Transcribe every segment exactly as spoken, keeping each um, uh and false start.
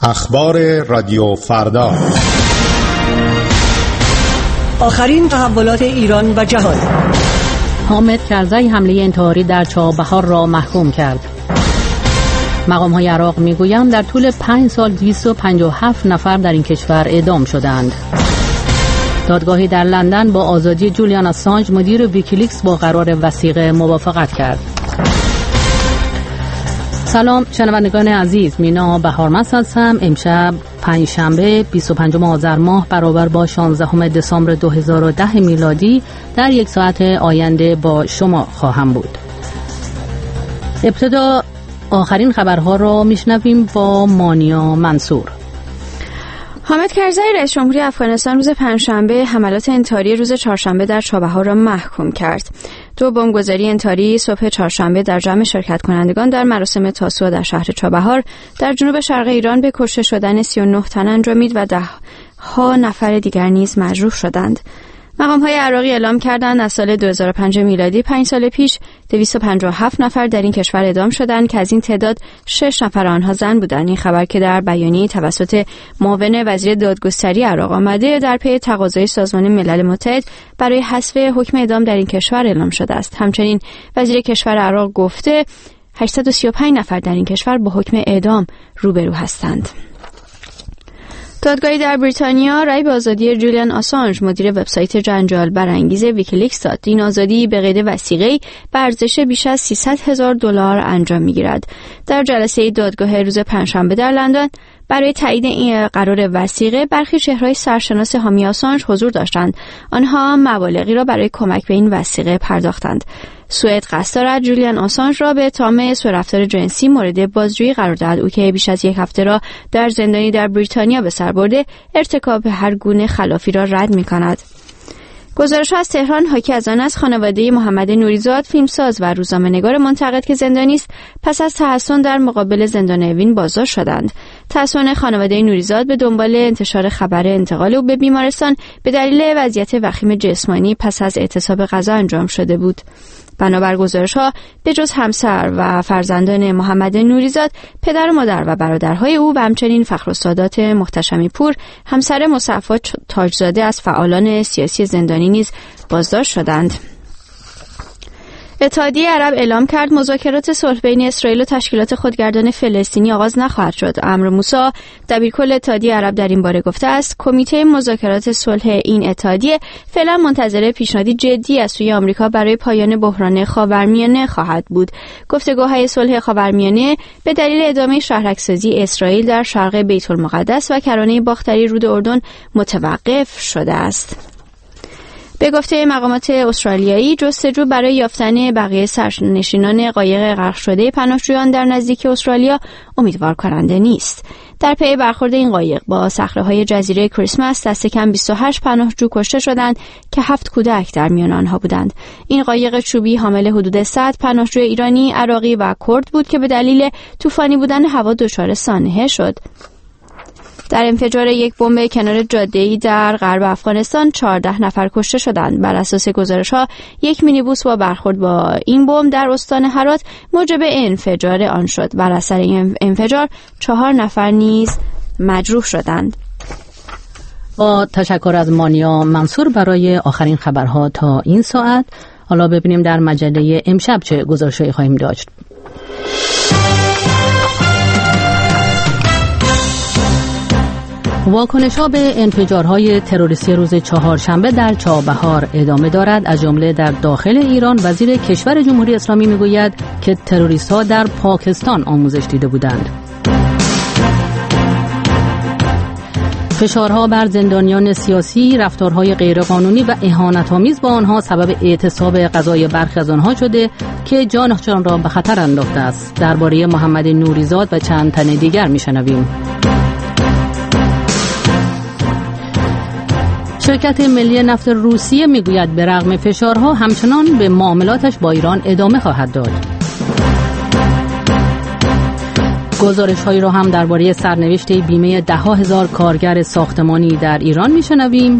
اخبار رادیو فردا. آخرین تحولات ایران و جهان. حامد کرزی حمله انتحاری در چابهار را محکوم کرد. مقام‌های عراق می‌گویند در طول پنج سال دویست و پنجاه و هفت نفر در این کشور اعدام شدند. دادگاهی در لندن با آزادی جولیان آسانج مدیر ویکیلیکس با قرار وثیقه موافقت کرد. سلام شنوندگان عزیز، مینا بهارمند هستم. امشب پنجشنبه بیست و پنجم آذر ماه برابر با شانزدهم دسامبر دو هزار و ده میلادی در یک ساعت آینده با شما خواهم بود. ابتدا آخرین خبرها را میشنویم با مانیا منصور. حامد کرزی رئیس جمهوری افغانستان روز پنجشنبه حملات انتحاری روز چهارشنبه در چابهار را محکوم کرد. دو بمبگذاری انتحاری صبح چهارشنبه در جمع شرکت کنندگان در مراسم تاسوعا در شهر چابهار در جنوب شرق ایران به کشته شدن سی و نه تن انجامید و ده ها نفر دیگر نیز مجروح شدند. مقام‌های عراقی اعلام کردند از سال دو هزار و پنج میلادی پنج سال پیش دویست و پنجاه و هفت نفر در این کشور اعدام شدند که از این تعداد شش نفر آنها زن بودند. این خبر که در بیانیه‌ای توسط معاون وزیر دادگستری عراق آمده در پی تقاضای سازمان ملل متحد برای حذف حکم اعدام در این کشور اعلام شده است. همچنین وزیر کشور عراق گفته هشتصد و سی و پنج نفر در این کشور با حکم اعدام روبرو هستند. دادگاهی در بریتانیا رأی به آزادی جولیان آسانج مدیر وبسایت جنجال برانگیز ویکیلیکس داد. این آزادی به قید وثیقه‌ای به ارزش بیش از سیصد هزار دلار انجام می‌گیرد. در جلسه دادگاه روز پنجشنبه در لندن برای تایید این قرار وثیقه برخی چهره‌های سرشناس حامی آسانج حضور داشتند. آنها مبالغی را برای کمک به این وثیقه پرداختند. سوئد قصد دارد جولیان آسانج را به اتهام سوء رفتار جنسی مورد بازجویی قرار دهد. او که بیش از یک هفته را در زندانی در بریتانیا به سر برده، ارتکاب هر گونه خلافی را رد می‌کند. گزارش‌ها از تهران حاکی از آن است خانواده محمد نوریزاد فیلمساز و روزنامه‌نگار منتقد که زندانی است پس از تحصن در مقابل زندان اوین بازداشت شدند. تحصن خانواده نوریزاد به دنبال انتشار خبر انتقال او به بیمارستان به دلیل وضعیت وخیم جسمانی پس از اعتصاب غذا انجام شده بود. بنابر گزارش‌ها به جز همسر و فرزندان محمد نوریزاد، پدر و مادر و برادرهای او و همچنین فخرالسادات محتشمی پور، همسر مصفا تاجزاده از فعالان سیاسی زندانی نیز بازداشت شدند. اتحادیه عرب اعلام کرد مذاکرات صلح بین اسرائیل و تشکیلات خودگردان فلسطینی آغاز نخواهد شد. عمرو موسی دبیرکل اتحادیه عرب در این باره گفته است کمیته مذاکرات صلح این اتحادیه فعلا منتظر پیشنهادی جدی از سوی آمریکا برای پایان بحران خاورمیانه خواهد بود. گفتگوهای صلح خاورمیانه به دلیل ادامه شهرک‌سازی اسرائیل در شرق بیت المقدس و کرانه باختری رود اردن متوقف شده است. به گفته مقامات استرالیایی جستجو برای یافتن بقیه سرنشینان قایق غرق شده پناهجویان در نزدیکی استرالیا امیدوار کننده نیست. در پی برخورد این قایق با صخره‌های جزیره کریسمس دست کم بیست و هشت پناهجو کشته شدند که هفت کودک در میان آنها بودند. این قایق چوبی حامل حدود صد پناهجوی ایرانی، عراقی و کرد بود که به دلیل طوفانی بودن هوا دچار سانحه شد. در انفجار یک بمب کنار جاده‌ای در غرب افغانستان چهارده نفر کشته شدند. بر اساس گزارش‌ها یک مینیبوس با برخورد با این بمب در استان هرات موجب انفجار آن شد. بر اثر این انفجار چهار نفر نیز مجروح شدند. با تشکر از مانیا منصور برای آخرین خبرها تا این ساعت. حالا ببینیم در مجله امشب چه گزارش‌هایی خواهیم داشت. واکنش‌ها به انفجارهای تروریستی روز چهارشنبه در چابهار ادامه دارد. از جمله در داخل ایران وزیر کشور جمهوری اسلامی میگوید که تروریست‌ها در پاکستان آموزش دیده بودند. فشارها بر زندانیان سیاسی، رفتارهای غیرقانونی و اهانت‌آمیز با آنها سبب اعتصاب قضای برخی از آنها شده که جانشان را به خطر انداخته است. درباره محمد نوریزاد و چند تن دیگر میشنویم. شرکت ملی نفت روسیه میگوید به رغم فشارها همچنان به معاملاتش با ایران ادامه خواهد داد. گزارش‌هایی را هم درباره سرنوشت بیمه ده ها هزار کارگر ساختمانی در ایران میشنویم.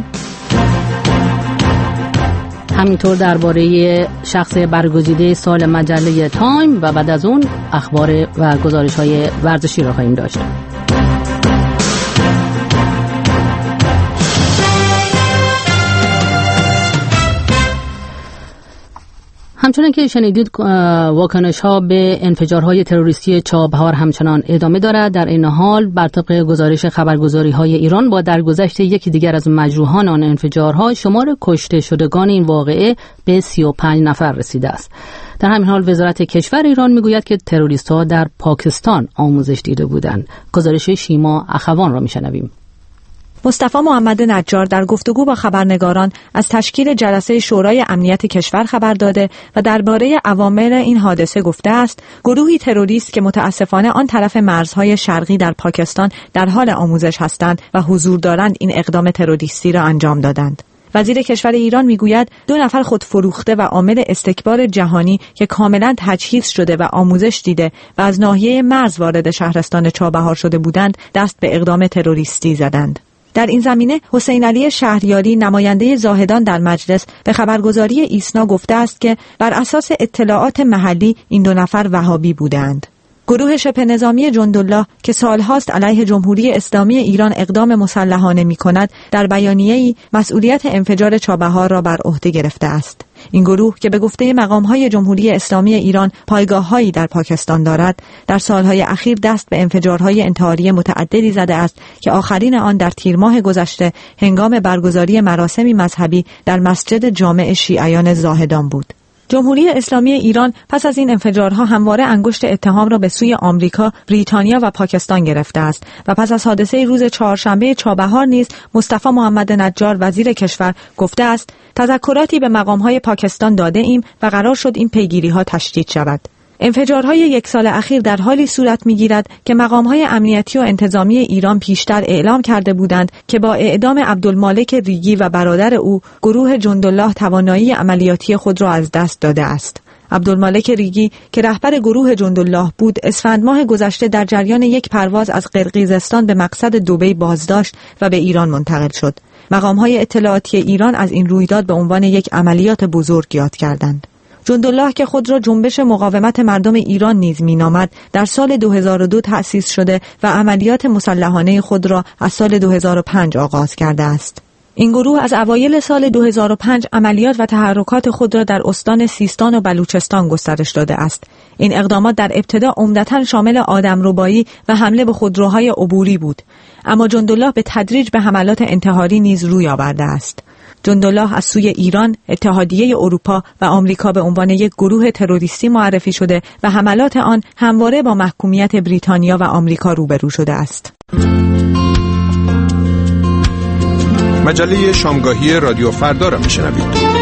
همینطور درباره شخص برگزیده سال مجله تایم و بعد از اون اخبار و گزارش‌های ورزشی را خواهیم داشت. همچنان که شنیدید واکنش ها به انفجارهای تروریستی چابهار همچنان ادامه دارد. در این حال بر طبق گزارش خبرگزاری های ایران با درگذشت یکی دیگر از مجروحان آن انفجارها شمار کشته شدگان این واقعه به سی و پنج نفر رسیده است. در همین حال وزارت کشور ایران میگوید که تروریست ها در پاکستان آموزش دیده بودند. گزارش شیما اخوان را میشنویم. مصطفی محمد نجار در گفتگو با خبرنگاران از تشکیل جلسه شورای امنیت کشور خبر داده و درباره عوامل این حادثه گفته است گروهی تروریست که متاسفانه آن طرف مرزهای شرقی در پاکستان در حال آموزش هستند و حضور دارند این اقدام تروریستی را انجام دادند. وزیر کشور ایران میگوید دو نفر خودفروخته و عامل استکبار جهانی که کاملا تجهیز شده و آموزش دیده و از ناحیه مرز وارد شهرستان چابهار شده بودند دست به اقدام تروریستی زدند. در این زمینه حسین علی شهریاری نماینده زاهدان در مجلس به خبرگزاری ایسنا گفته است که بر اساس اطلاعات محلی این دو نفر وهابی بودند. گروه شبه نظامی جندالله که سالهاست علیه جمهوری اسلامی ایران اقدام مسلحانه می‌کند در بیانیه‌ای مسئولیت انفجار چابهار را بر عهده گرفته است. این گروه که به گفته مقام‌های جمهوری اسلامی ایران پایگاه‌هایی در پاکستان دارد، در سالهای اخیر دست به انفجارهای انتحاری متعددی زده است که آخرین آن در تیر ماه گذشته هنگام برگزاری مراسمی مذهبی در مسجد جامع شیعیان زاهدان بود. جمهوری اسلامی ایران پس از این انفجارها همواره انگشت اتهام را به سوی آمریکا، بریتانیا و پاکستان گرفته است و پس از حادثه روز چهارشنبه چابهار نیز مصطفی محمد نجار وزیر کشور گفته است تذکراتی به مقام‌های پاکستان داده ایم و قرار شد این پیگیری‌ها تشدید شود. انفجارهای یک سال اخیر در حالی صورت می‌گیرد که مقام‌های امنیتی و انتظامی ایران پیشتر اعلام کرده بودند که با اعدام عبدالمالک ریگی و برادر او گروه جندالله توانایی عملیاتی خود را از دست داده است. عبدالمالک ریگی که رهبر گروه جندالله بود اسفند ماه گذشته در جریان یک پرواز از قرقیزستان به مقصد دبی بازداشت و به ایران منتقل شد. مقام‌های اطلاعاتی ایران از این رویداد به عنوان یک عملیات بزرگ یاد کردند. جندالله که خود را جنبش مقاومت مردم ایران نیز می‌نامد در سال دو هزار و دو تأسیس شده و عملیات مسلحانه خود را از سال دو هزار و پنج آغاز کرده است. این گروه از اوایل سال دو هزار و پنج عملیات و تحرکات خود را در استان سیستان و بلوچستان گسترش داده است. این اقدامات در ابتدا عمدتاً شامل آدمربایی و حمله به خودروهای عبوری بود، اما جندالله به تدریج به حملات انتحاری نیز روی آورده است. جندالله از سوی ایران، اتحادیه اروپا و آمریکا به عنوان یک گروه تروریستی معرفی شده و حملات آن همواره با محکومیت بریتانیا و آمریکا روبرو شده است. مجله شامگاهی رادیو فردا را میشنوید.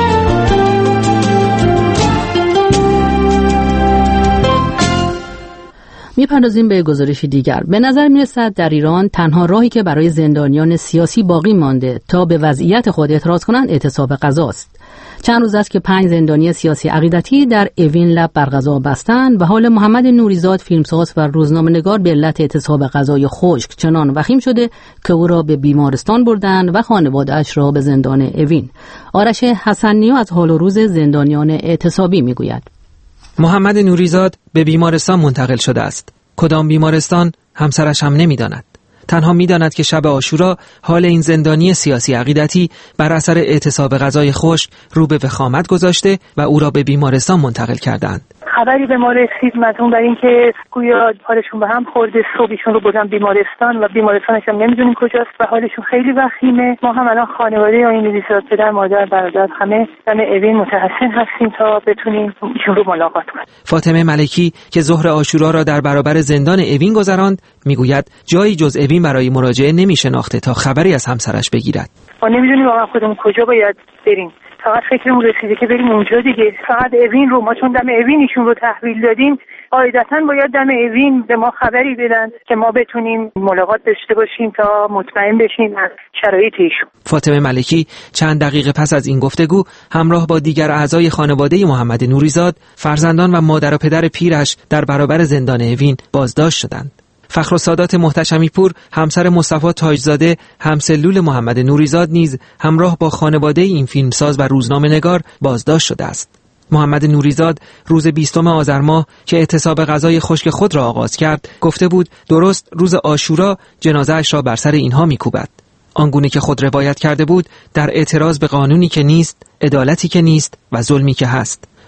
میپردازیم به گزارش دیگر. به نظر میرسد در ایران تنها راهی که برای زندانیان سیاسی باقی مانده تا به وضعیت خود اعتراض کنند اعتصاب غذاست. چند روز است که پنج زندانی سیاسی عقیدتی در اوین لب بر غذا بستند و حال محمد نوریزاد فیلمساز و روزنامه‌نگار به علت اعتصاب غذای خشک چنان وخیم شده که او را به بیمارستان بردند و خانواده‌اش را به زندان اوین. آرش حسنی‌ها از حال و روز زندانیان اعتصابی میگوید. محمد نوریزاد به بیمارستان منتقل شده است. کدام بیمارستان همسرش هم نمی‌داند. تنها می‌داند که شب عاشورا حال این زندانی سیاسی عقیدتی بر اثر اعتصاب غذای خشک رو به وخامت گذاشته و او را به بیمارستان منتقل کردند. خبری به ما رسید مدون بر این که گویا حالشون به هم خورده، صبحشون رو بردن بیمارستان و بیمارستانش هم نمیدونیم کجاست و حالشون خیلی وخیمه. ما هم الان خانواده آقای نوریزاد، پدر، مادر، برادر همه دم اوین متحسن هستیم تا بتونیم ایشون رو ملاقات کنیم. فاطمه ملکی که ظهر عاشورا را در برابر زندان اوین گذراند میگوید جایی جز اوین برای مراجعه نمیشناخته تا خبری از همسرش بگیرد. ما نمیدونیم واقعا خودمون کجا باید بریم. فقط فکرمون رسیده که بریم اونجا دیگه. فقط اوین رو ما چون دم اوینشون رو تحویل دادیم، قاعدتاً باید دم اوین به ما خبری بدن که ما بتونیم ملاقات داشته باشیم تا مطمئن بشیم از شرایط ایشون. فاطمه ملکی چند دقیقه پس از این گفتگو همراه با دیگر اعضای خانواده محمد نوریزاد، فرزندان و مادر و پدر پیرش در برابر زندان اوین بازداشت شدند. فخرالسادات محتشمی پور، همسر مصطفی تاجزاده، همسلول محمد نوریزاد نیز همراه با خانواده این فیلمساز و روزنامه‌نگار بازداشت شده است. محمد نوریزاد روز بیستم آذر ماه که اعتصاب غذای خشک خود را آغاز کرد، گفته بود درست روز عاشورا جنازه‌اش را بر سر اینها می‌کوبد. آنگونه که خود روایت کرده بود در اعتراض به قانونی که نیست، عدالتی که نیست و ظلمی که هست.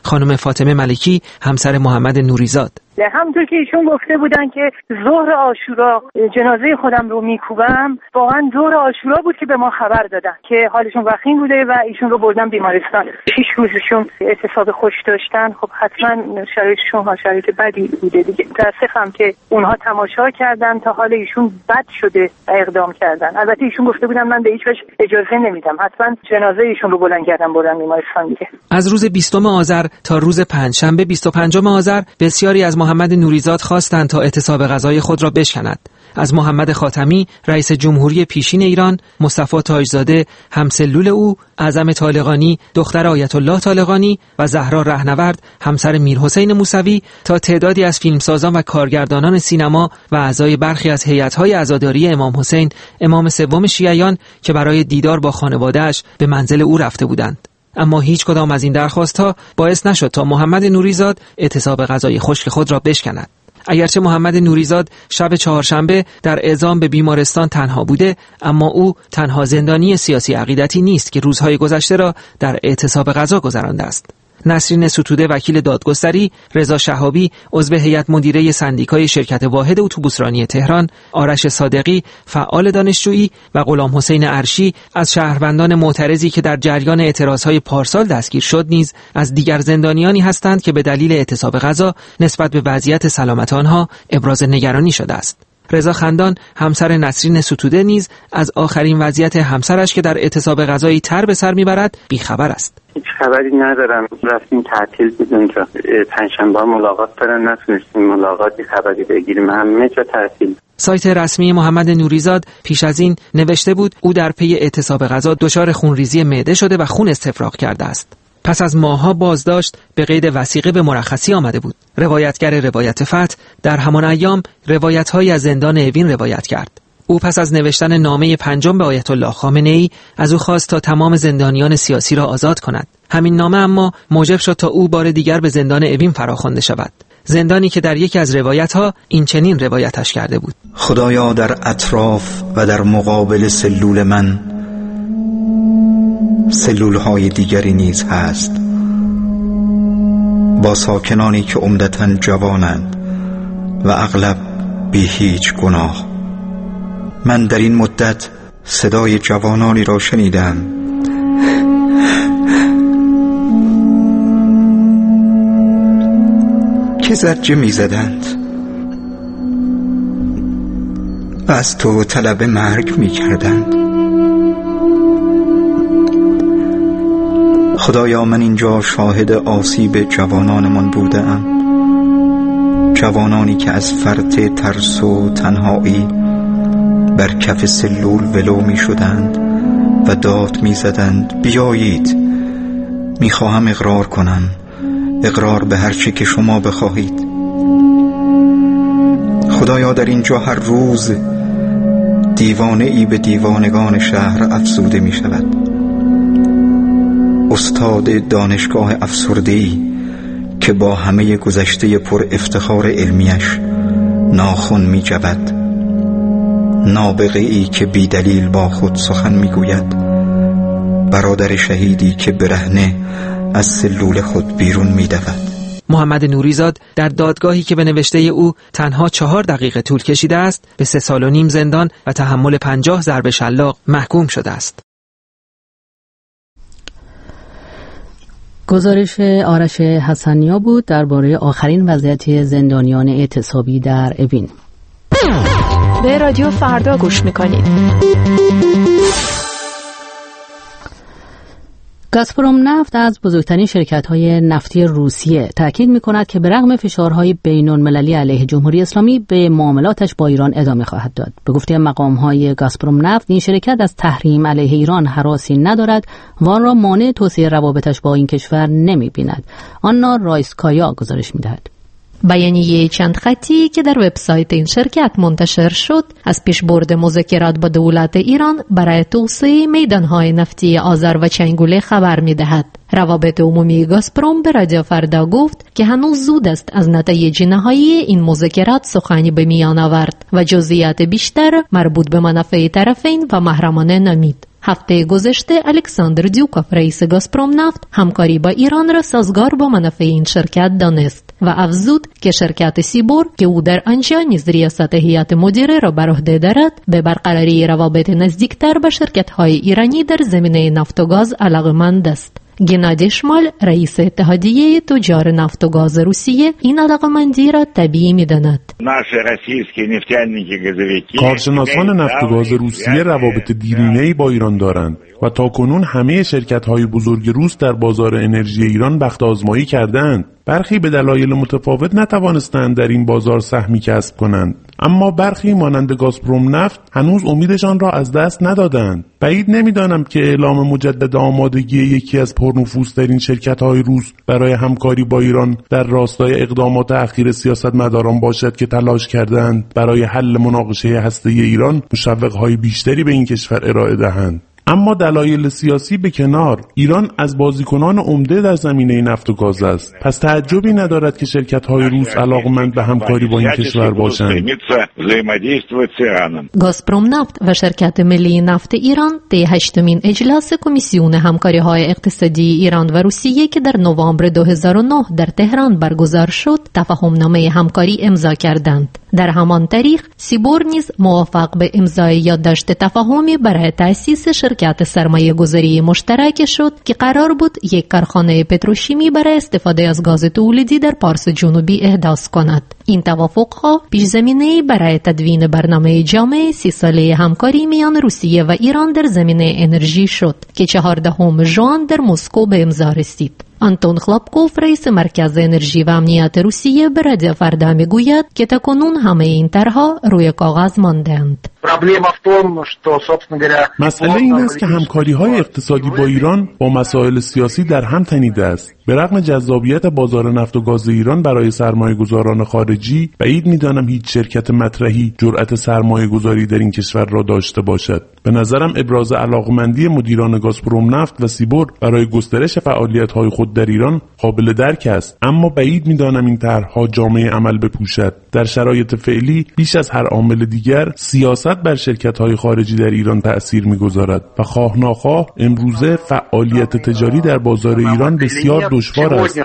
خانم فاطمه ملکی همسر محمد نوریزاد. همونطور که ایشون گفته بودن که ظهر عاشورا جنازه خودم رو میکوبم، واقعا ظهر عاشورا بود که به ما خبر دادن که حالشون وخیم بوده و ایشون رو بردن بیمارستان. شش روزشون اعتصاب خوش داشتن. خب حتما شرایطشون ها شرایط بدی بوده دیگه. متاسفم که اونها تماشا کردن تا حال ایشون بد شده و اقدام کردن. البته ایشون گفته بودن من به هیچ وجه اجازه نمیدم، حتما جنازه ایشون رو بلند کردن بردن بیمارستان دیگه. از روز بیستم آذر تا روز پنجشنبه بیست و پنجم آذر بسیاری از محمد نوریزاد خواستند تا اعتصاب غذای خود را بشکند. از محمد خاتمی رئیس جمهوری پیشین ایران، مصطفی تاجزاده همسلول او، اعظم طالقانی دختر آیت الله طالقانی و زهرا رهنورد همسر میرحسین موسوی تا تعدادی از فیلمسازان و کارگردانان سینما و اعضای برخی از هیئت‌های عزاداری امام حسین امام سوم شیعیان که برای دیدار با خانواده‌اش به منزل او رفته بودند. اما هیچ کدام از این درخواست‌ها باعث نشد تا محمد نوریزاد اعتصاب غذای خشک خود را بشکند. اگرچه محمد نوریزاد شب چهارشنبه در اعزام به بیمارستان تنها بوده، اما او تنها زندانی سیاسی عقیدتی نیست که روزهای گذشته را در اعتصاب غذا گذرانده است. نسرین ستوده وکیل دادگستری، رضا شهابی عضو هیئت مدیره سندیکای شرکت واحد اتوبوسرانی تهران، آرش صادقی فعال دانشجویی و غلام حسین عرشی از شهروندان معترضی که در جریان اعتراضهای پارسال دستگیر شد نیز از دیگر زندانیانی هستند که به دلیل اعتصاب غذا نسبت به وضعیت سلامت آنها ابراز نگرانی شده است. رضا خندان همسر نسرین ستوده نیز از آخرین وضعیت همسرش که در اعتصاب غذایی تر به سر میبرد بیخبر است. هیچ خبری ندارم. رفتیم تعطیل بود اونجا. پنجشنبه ملاقات دارن، نتونستیم ملاقاتی خبری بگیریم. همه جا تعطیل. سایت رسمی محمد نوریزاد پیش از این نوشته بود او در پی اعتصاب غذا دچار خونریزی معده شده و خون استفراغ کرده است. پس از ماه‌ها بازداشت به قید وثیقه به مرخصی آمده بود. روایتگر روایت فتح در همان ایام روایت‌هایی از زندان اوین روایت کرد. او پس از نوشتن نامه پنجم به آیت الله خامنه‌ای از او خواست تا تمام زندانیان سیاسی را آزاد کند. همین نامه اما موجب شد تا او بار دیگر به زندان اوین فراخوانده شود. زندانی که در یکی از روایت‌ها این چنین روایتش کرده بود: خدایا در اطراف و در مقابل سلول من سلول‌های دیگری نیز هست، با ساکنانی که عمدتاً جوانند و اغلب بی هیچ گناه. من در این مدت صدای جوانانی را شنیدم که زجه می زدند و از تو طلب مرگ می کردند. خدایا من اینجا شاهد آسیب جوانانمان بودم، جوانانی که از فرط ترس و تنهایی بر کف سلول ولو می شدند و داد می زدند بیایید، می خواهم اقرار کنم، اقرار به هر چی که شما بخواهید. خدایا در اینجا هر روز دیوانه ای به دیوانگان شهر افزوده می شود. استاد دانشگاه افسرده‌ای که با همه گذشته پر افتخار علمیش ناخن می جود، نابغه ای که بی دلیل با خود سخن می گوید، برادر شهیدی که برهنه از سلول خود بیرون می دود. محمد نوریزاد در دادگاهی که به نوشته او تنها چهار دقیقه طول کشیده است به سه سال و نیم زندان و تحمل پنجاه ضرب شلاق محکوم شده است. گزارش آرش حسنیا بود درباره آخرین وضعیت زندانیان اعتصابی در اوین. به رادیو فردا گوش میکنید. گازپروم نفت از بزرگترین شرکت‌های نفتی روسیه تاکید می‌کند که به رغم فشارهای بین‌المللی علیه جمهوری اسلامی به معاملاتش با ایران ادامه خواهد داد. به گفته مقام‌های گازپروم نفت این شرکت از تحریم علیه ایران هراسی ندارد و آن را مانع توسعه روابطش با این کشور نمی‌بیند. آنا رایسکایا گزارش می‌دهد. بیانیه چند خطی که در وبسایت این شرکت منتشر شد از پیشبرد مذاکرات با دولت ایران برای توسعه میدانهای نفتی آذر و چنگوله خبر می‌دهد. روابط عمومی گازپروم به رادیو فردا گفت که هنوز زود است از نتایج نهایی این مذاکرات سخنی به میان آورد و جزئیات بیشتر مربوط به منافع طرفین و محرمانه نمید. هفته گذشته الکساندر دیوکوف رئیس گازپروم نفت همکاری با ایران را سازگار با منافع این شرکت دانست و افزود که شرکت سیبور که او در آنجا نیز ریاست هیئت مدیره را بر عهده دارد به برقراری روابط نزدیکتر با شرکت‌های ایرانی در زمینه نفت و گاز علاقه‌مند است. گنادی شمال رئیس اتحادیه تجار نفت و گاز روسیه این علاقه‌مندی را طبیعی می‌داند. کارشناسان نفت و گاز روسیه روابط دیرینه‌ای با ایران دارند و تاکنون همه شرکت‌های بزرگ روس در بازار انرژی ایران بخت آزمایی کردند. برخی به دلایل متفاوت نتوانستند در این بازار سهمی کسب کنند، اما برخی مانند گازپروم نفت هنوز امیدشان را از دست ندادند. بعید نمی‌دانم که اعلام مجدد آمادگی یکی از پرنفوذترین شرکت‌های روس برای همکاری با ایران در راستای اقدامات اخیر سیاستمداران باشد که تلاش کردند برای حل مناقشه هسته‌ای ایران مشوق‌های بیشتری به این کشور ارائه دهند. اما دلایل سیاسی به کنار، ایران از بازیکنان عمده در زمینه نفت و گاز است. پس تعجبی ندارد که شرکت‌های روس علاقمند به همکاری با این کشور باشند. گازپروم نفت و شرکت ملی نفت ایران طی هشتمین اجلاس کمیسیون همکاری‌های اقتصادی ایران و روسیه که در نوامبر دو هزار و نه در تهران برگزار شد، تفاهمنامه همکاری امضا کردند. در همان تاریخ سیبور نیز موافق به امضای یادداشت تفاهمی برای تأسیس شرکت سرمایه گذاری مشترک شد که قرار بود یک کارخانه پتروشیمی برای استفاده از گاز تولیدی در پارس جنوبی احداث کند. این توافقها پیش‌زمینه‌ای برای تدوین برنامه جامع سی ساله همکاری میان روسیه و ایران در زمینه انرژی شد که چهاردهم ژوئن در مسکو به امضا رسید. آنتون خلابکوف رئیس مرکز انرژی و امنیت روسیه به رادیو فردا میگوید که تاکنون همه این طرح‌ها روی کاغذ مانده‌اند. مسئله این است که همکاری‌های اقتصادی با ایران با مسائل سیاسی در هم تنیده است. به رغم جذابیت بازار نفت و گاز ایران برای سرمایه‌گذاران خارجی، بعید می‌دانم هیچ شرکت مطرحی جرأت سرمایه‌گذاری در این کشور را داشته باشد. به نظرم ابراز علاقمندی مدیران گازپروم نفت و سیبور برای گسترش فعالیت‌های خود در ایران قابل درک است، اما بعید می‌دانم این طرح‌ها جامعه عمل بپوشد. در شرایط فعلی بیش از هر عامل دیگر سیاست بر شرکت‌های خارجی در ایران تأثیر می‌گذارد و خواه ناخواه امروزه فعالیت تجاری در بازار ایران بسیار دشوار است.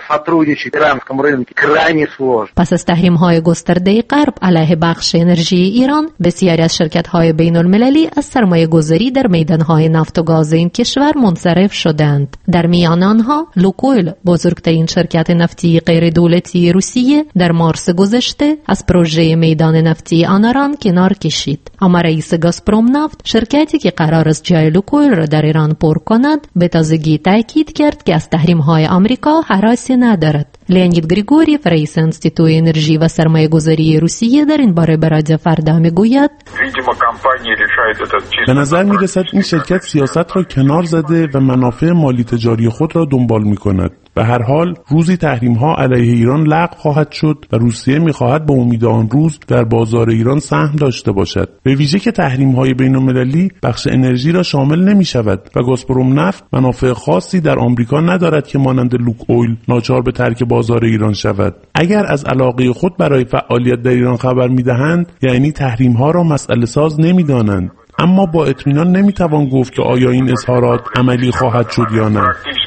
پس از تحریم‌های گسترده غرب علیه بخش انرژی ایران، بسیاری از شرکت‌های بین‌المللی از سرمایه‌گذاری در میدان‌های نفت و گاز این کشور منصرف شدند. در میان آنها لوکویل، بزرگترین شرکت نفتی غیر دولتی روسیه، در مارس گذشته از پروژه میدان نفتی آناران کنار کشید. اما رئیس گازپروم نفت، شرکتی که قرار است جای لوکویل را در ایران پر کند، به تازگی تاکید کرد که از تحریم‌های آمریکا هراسی ندارد. لئونید گریگوریف رئیس انستیتوی انرژی و سرمایه‌گذاری روسیه در این باره به رادیو فردا میگوید: به نظر می‌رسد این شرکت سیاست را کنار زده و منافع مالی تجاری خود را دنبال می‌کند. به هر حال روزی تحریم‌ها علیه ایران لغو خواهد شد و روسیه می‌خواهد به امید آن روز در بازار ایران سهم داشته باشد. به ویژه که تحریم‌های بین‌المللی بخش انرژی را شامل نمی‌شود و گازپروم نفت منافع خاصی در آمریکا ندارد که مانند لوکویل ناچار به ترک بازار ایران شود. اگر از علاقه خود برای فعالیت در ایران خبر می‌دهند، یعنی تحریم‌ها را مسئله ساز نمی‌دانند. اما با اطمینان نمی‌توان گفت که آیا این اظهارات عملی خواهد شد یا نه.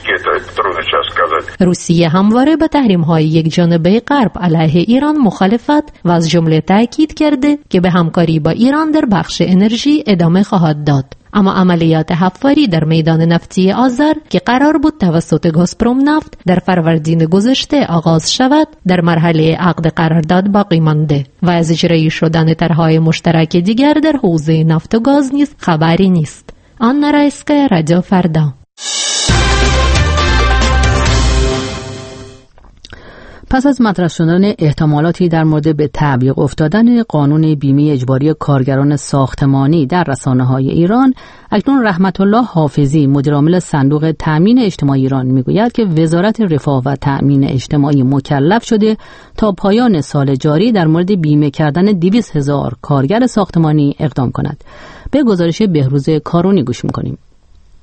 روسیه همواره با تحریم‌های یک جانبه غرب علیه ایران مخالفت و از جمله تاکید کرده که به همکاری با ایران در بخش انرژی ادامه خواهد داد. اما عملیات حفاری در میدان نفتی آذر که قرار بود توسط گازپروم نفت در فروردین گذشته آغاز شود، در مرحله عقد قرارداد باقی مانده و از اجرایی شدن طرح‌های مشترک دیگر در حوزه نفت و گاز نیز خبری نیست. آنا رایسکا، رادیو فردا. پس از مطرح شدن احتمالاتی در مورد به تعویق افتادن قانون بیمه اجباری کارگران ساختمانی در رسانه‌های ایران، اکنون رحمت الله حافظی مدیرعامل صندوق تأمین اجتماعی ایران میگوید که وزارت رفاه و تأمین اجتماعی مکلف شده تا پایان سال جاری در مورد بیمه کردن دویست هزار کارگر ساختمانی اقدام کند. به گزارش بهروز کارونی گوش می‌کنیم.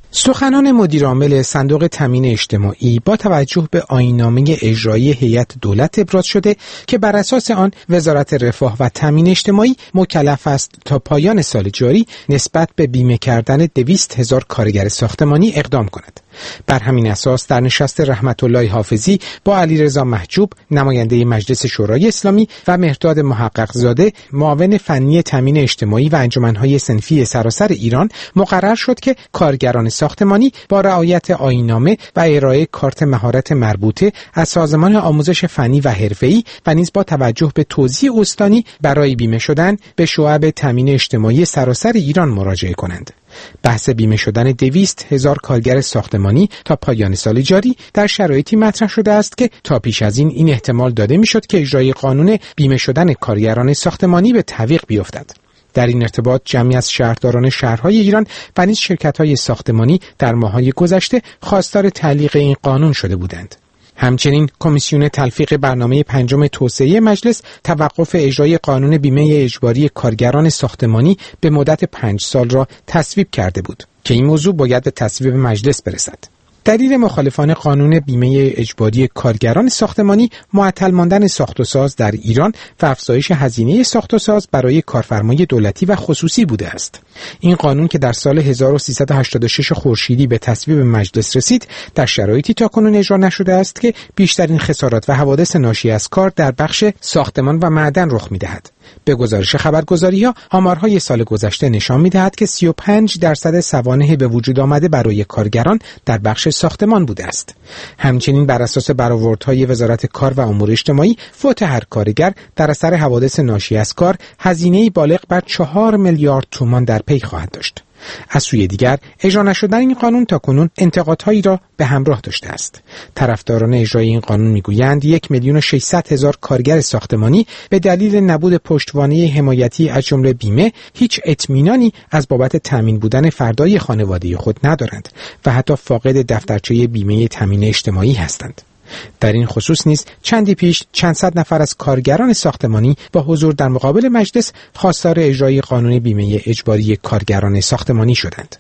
سخنان مدیرعامل صندوق تامین اجتماعی با توجه به آیین‌نامه اجرایی هیئت دولت ابراز شده که بر اساس آن وزارت رفاه و تامین اجتماعی مکلف است تا پایان سال جاری نسبت به بیمه کردن دویست هزار کارگر ساختمانی اقدام کند. بر همین اساس در نشست رحمت الله حافظی با علیرضا محجوب نماینده مجلس شورای اسلامی و مهرداد محقق زاده معاون فنی تامین اجتماعی و انجمن‌های صنفی سراسر ایران مقرر شد که کارگران ساختمانی با رعایت آیین‌نامه و ارائه کارت مهارت مربوطه از سازمان آموزش فنی و حرفه‌ای و نیز با توجه به توزیع استانی برای بیمه شدن به شعب تامین اجتماعی سراسر ایران مراجعه کنند. بحث بیمه شدن دویست هزار کارگر ساختمانی تا پایان سال جاری در شرایطی مطرح شده است که تا پیش از این این احتمال داده میشد که اجرای قانون بیمه شدن کارگران ساختمانی به تعویق بیفتد. در این ارتباط جمعی از شهرداران شهرهای ایران و نیز شرکت‌های ساختمانی در ماه‌های گذشته خواستار تعلیق این قانون شده بودند. همچنین کمیسیون تلفیق برنامه پنجم توسعه مجلس توقف اجرای قانون بیمه اجباری کارگران ساختمانی به مدت پنج سال را تصویب کرده بود که این موضوع باید به تصویب مجلس برسد. دلیل مخالفان قانون بیمه اجباری کارگران ساختمانی معطل ماندن ساخت و ساز در ایران و افزایش هزینه ساخت و ساز برای کارفرمای دولتی و خصوصی بوده است. این قانون که در سال هزار و سیصد و هشتاد و شش خورشیدی به تصویب مجلس رسید، در شرایطی تاکنون اجرا نشده است که بیشترین خسارات و حوادث ناشی از کار در بخش ساختمان و معدن رخ می‌دهد. به گزارش خبرگزاری‌ها، آمارهای سال گذشته نشان می‌دهد که سی و پنج درصد سوانح به وجود آمده برای کارگران در بخش ساختمان بوده است. همچنین بر اساس برآوردهای وزارت کار و امور اجتماعی، فوت هر کارگر در اثر حوادث ناشی از کار هزینه‌ای بالغ بر چهار میلیارد تومان در پی خواهد داشت. از سوی دیگر اجرا نشدن این قانون تاکنون انتقادهایی را به همراه داشته است. طرفداران اجرای این قانون میگویند یک میلیون و ششصد هزار کارگر ساختمانی به دلیل نبود پشتوانه حمایتی از جمله بیمه هیچ اطمینانی از بابت تامین بودن فردای خانواده خود ندارند و حتی فاقد دفترچه بیمه تامین اجتماعی هستند. در این خصوص نیز چندی پیش چند صد نفر از کارگران ساختمانی با حضور در مقابل مجلس خواستار اجرای قانون بیمه اجباری کارگران ساختمانی شدند.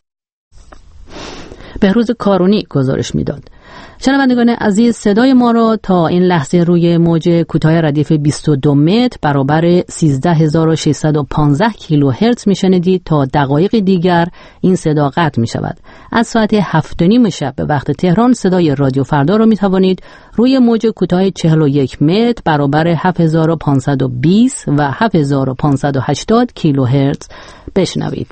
بهروز کارونی گزارش میداد. شنوندگان عزیز، صدای ما را تا این لحظه روی موج کوتاه ردیف بیست و دو متر برابر سیزده هزار و ششصد و پانزده کیلوهرتز میشنیدید. تا دقایق دیگر این صدا قطع می شود. از ساعت هفت و نیم شب به وقت تهران صدای رادیو فردا را می توانید روی موج کوتاه چهل و یک متر برابر هفت هزار و پانصد و بیست و هفت هزار و پانصد و هشتاد کیلوهرتز بشنوید.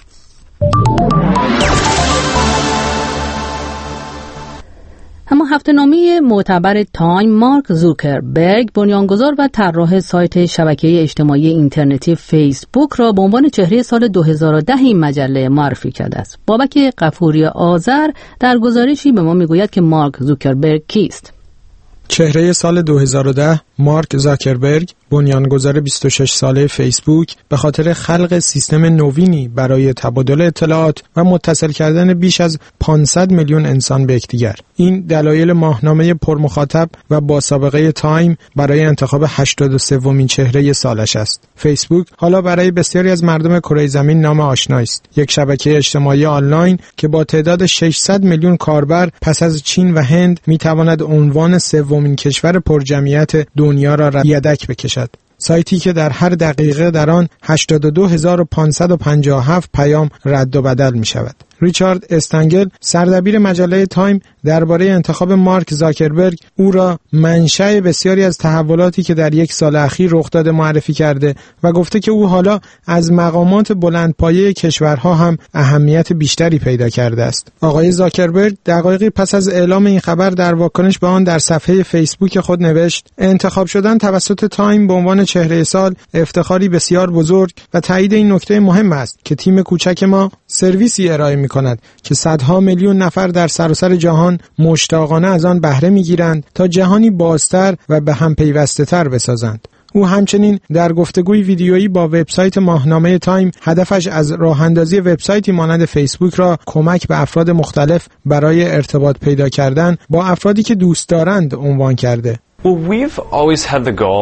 اما هفته‌نامه معتبر تایم مارک زوکربرگ، بنیانگذار و طراح سایت شبکه اجتماعی اینترنتی فیسبوک را به عنوان چهره سال دو هزار و ده این مجله معرفی کرده است. بابک غفوری آذر در گزارشی به ما میگوید که مارک زوکربرگ کیست؟ چهره سال دو هزار و ده مارک زاکربرگ، بنیانگذار بیست و شش ساله فیسبوک، به خاطر خلق سیستم نوینی برای تبادل اطلاعات و متصل کردن بیش از پانصد میلیون انسان به یکدیگر. این دلایل ماهنامه پرمخاطب و با سابقه تایم برای انتخاب هشتاد و سومین چهره سالش است. فیسبوک حالا برای بسیاری از مردم کره زمین نام آشنایی است. یک شبکه اجتماعی آنلاین که با تعداد ششصد میلیون کاربر پس از چین و هند میتواند عنوان سومین کشور پرجمعیت دنیا را یدک بکشد. سایتی که در هر دقیقه در آن هشتاد و دو هزار و پانصد و پنجاه و هفت پیام رد و بدل می شود. ریچارد استنگل، سردبیر مجله تایم، درباره انتخاب مارک زاکربرگ او را منشأ بسیاری از تحولاتی که در یک سال اخیر رخ داده معرفی کرده و گفته که او حالا از مقامات بلندپایه کشورها هم اهمیت بیشتری پیدا کرده است. آقای زاکربرگ دقایقی پس از اعلام این خبر در واکنش به آن در صفحه فیسبوک خود نوشت: انتخاب شدن توسط تایم به عنوان چهره سال افتخاری بسیار بزرگ و تایید این نکته مهم است که تیم کوچک ما سرویسی ارائه می کند که صدها میلیون نفر در سراسر جهان مشتاقانه از آن بهره میگیرند تا جهانی بازتر و به هم پیوسته تر بسازند. او همچنین در گفتگوی ویدیویی با وبسایت ماهنامه تایم هدفش از راه اندازی وبسایتی مانند فیسبوک را کمک به افراد مختلف برای ارتباط پیدا کردن با افرادی که دوست دارند عنوان کرده. Well, we've always had the goal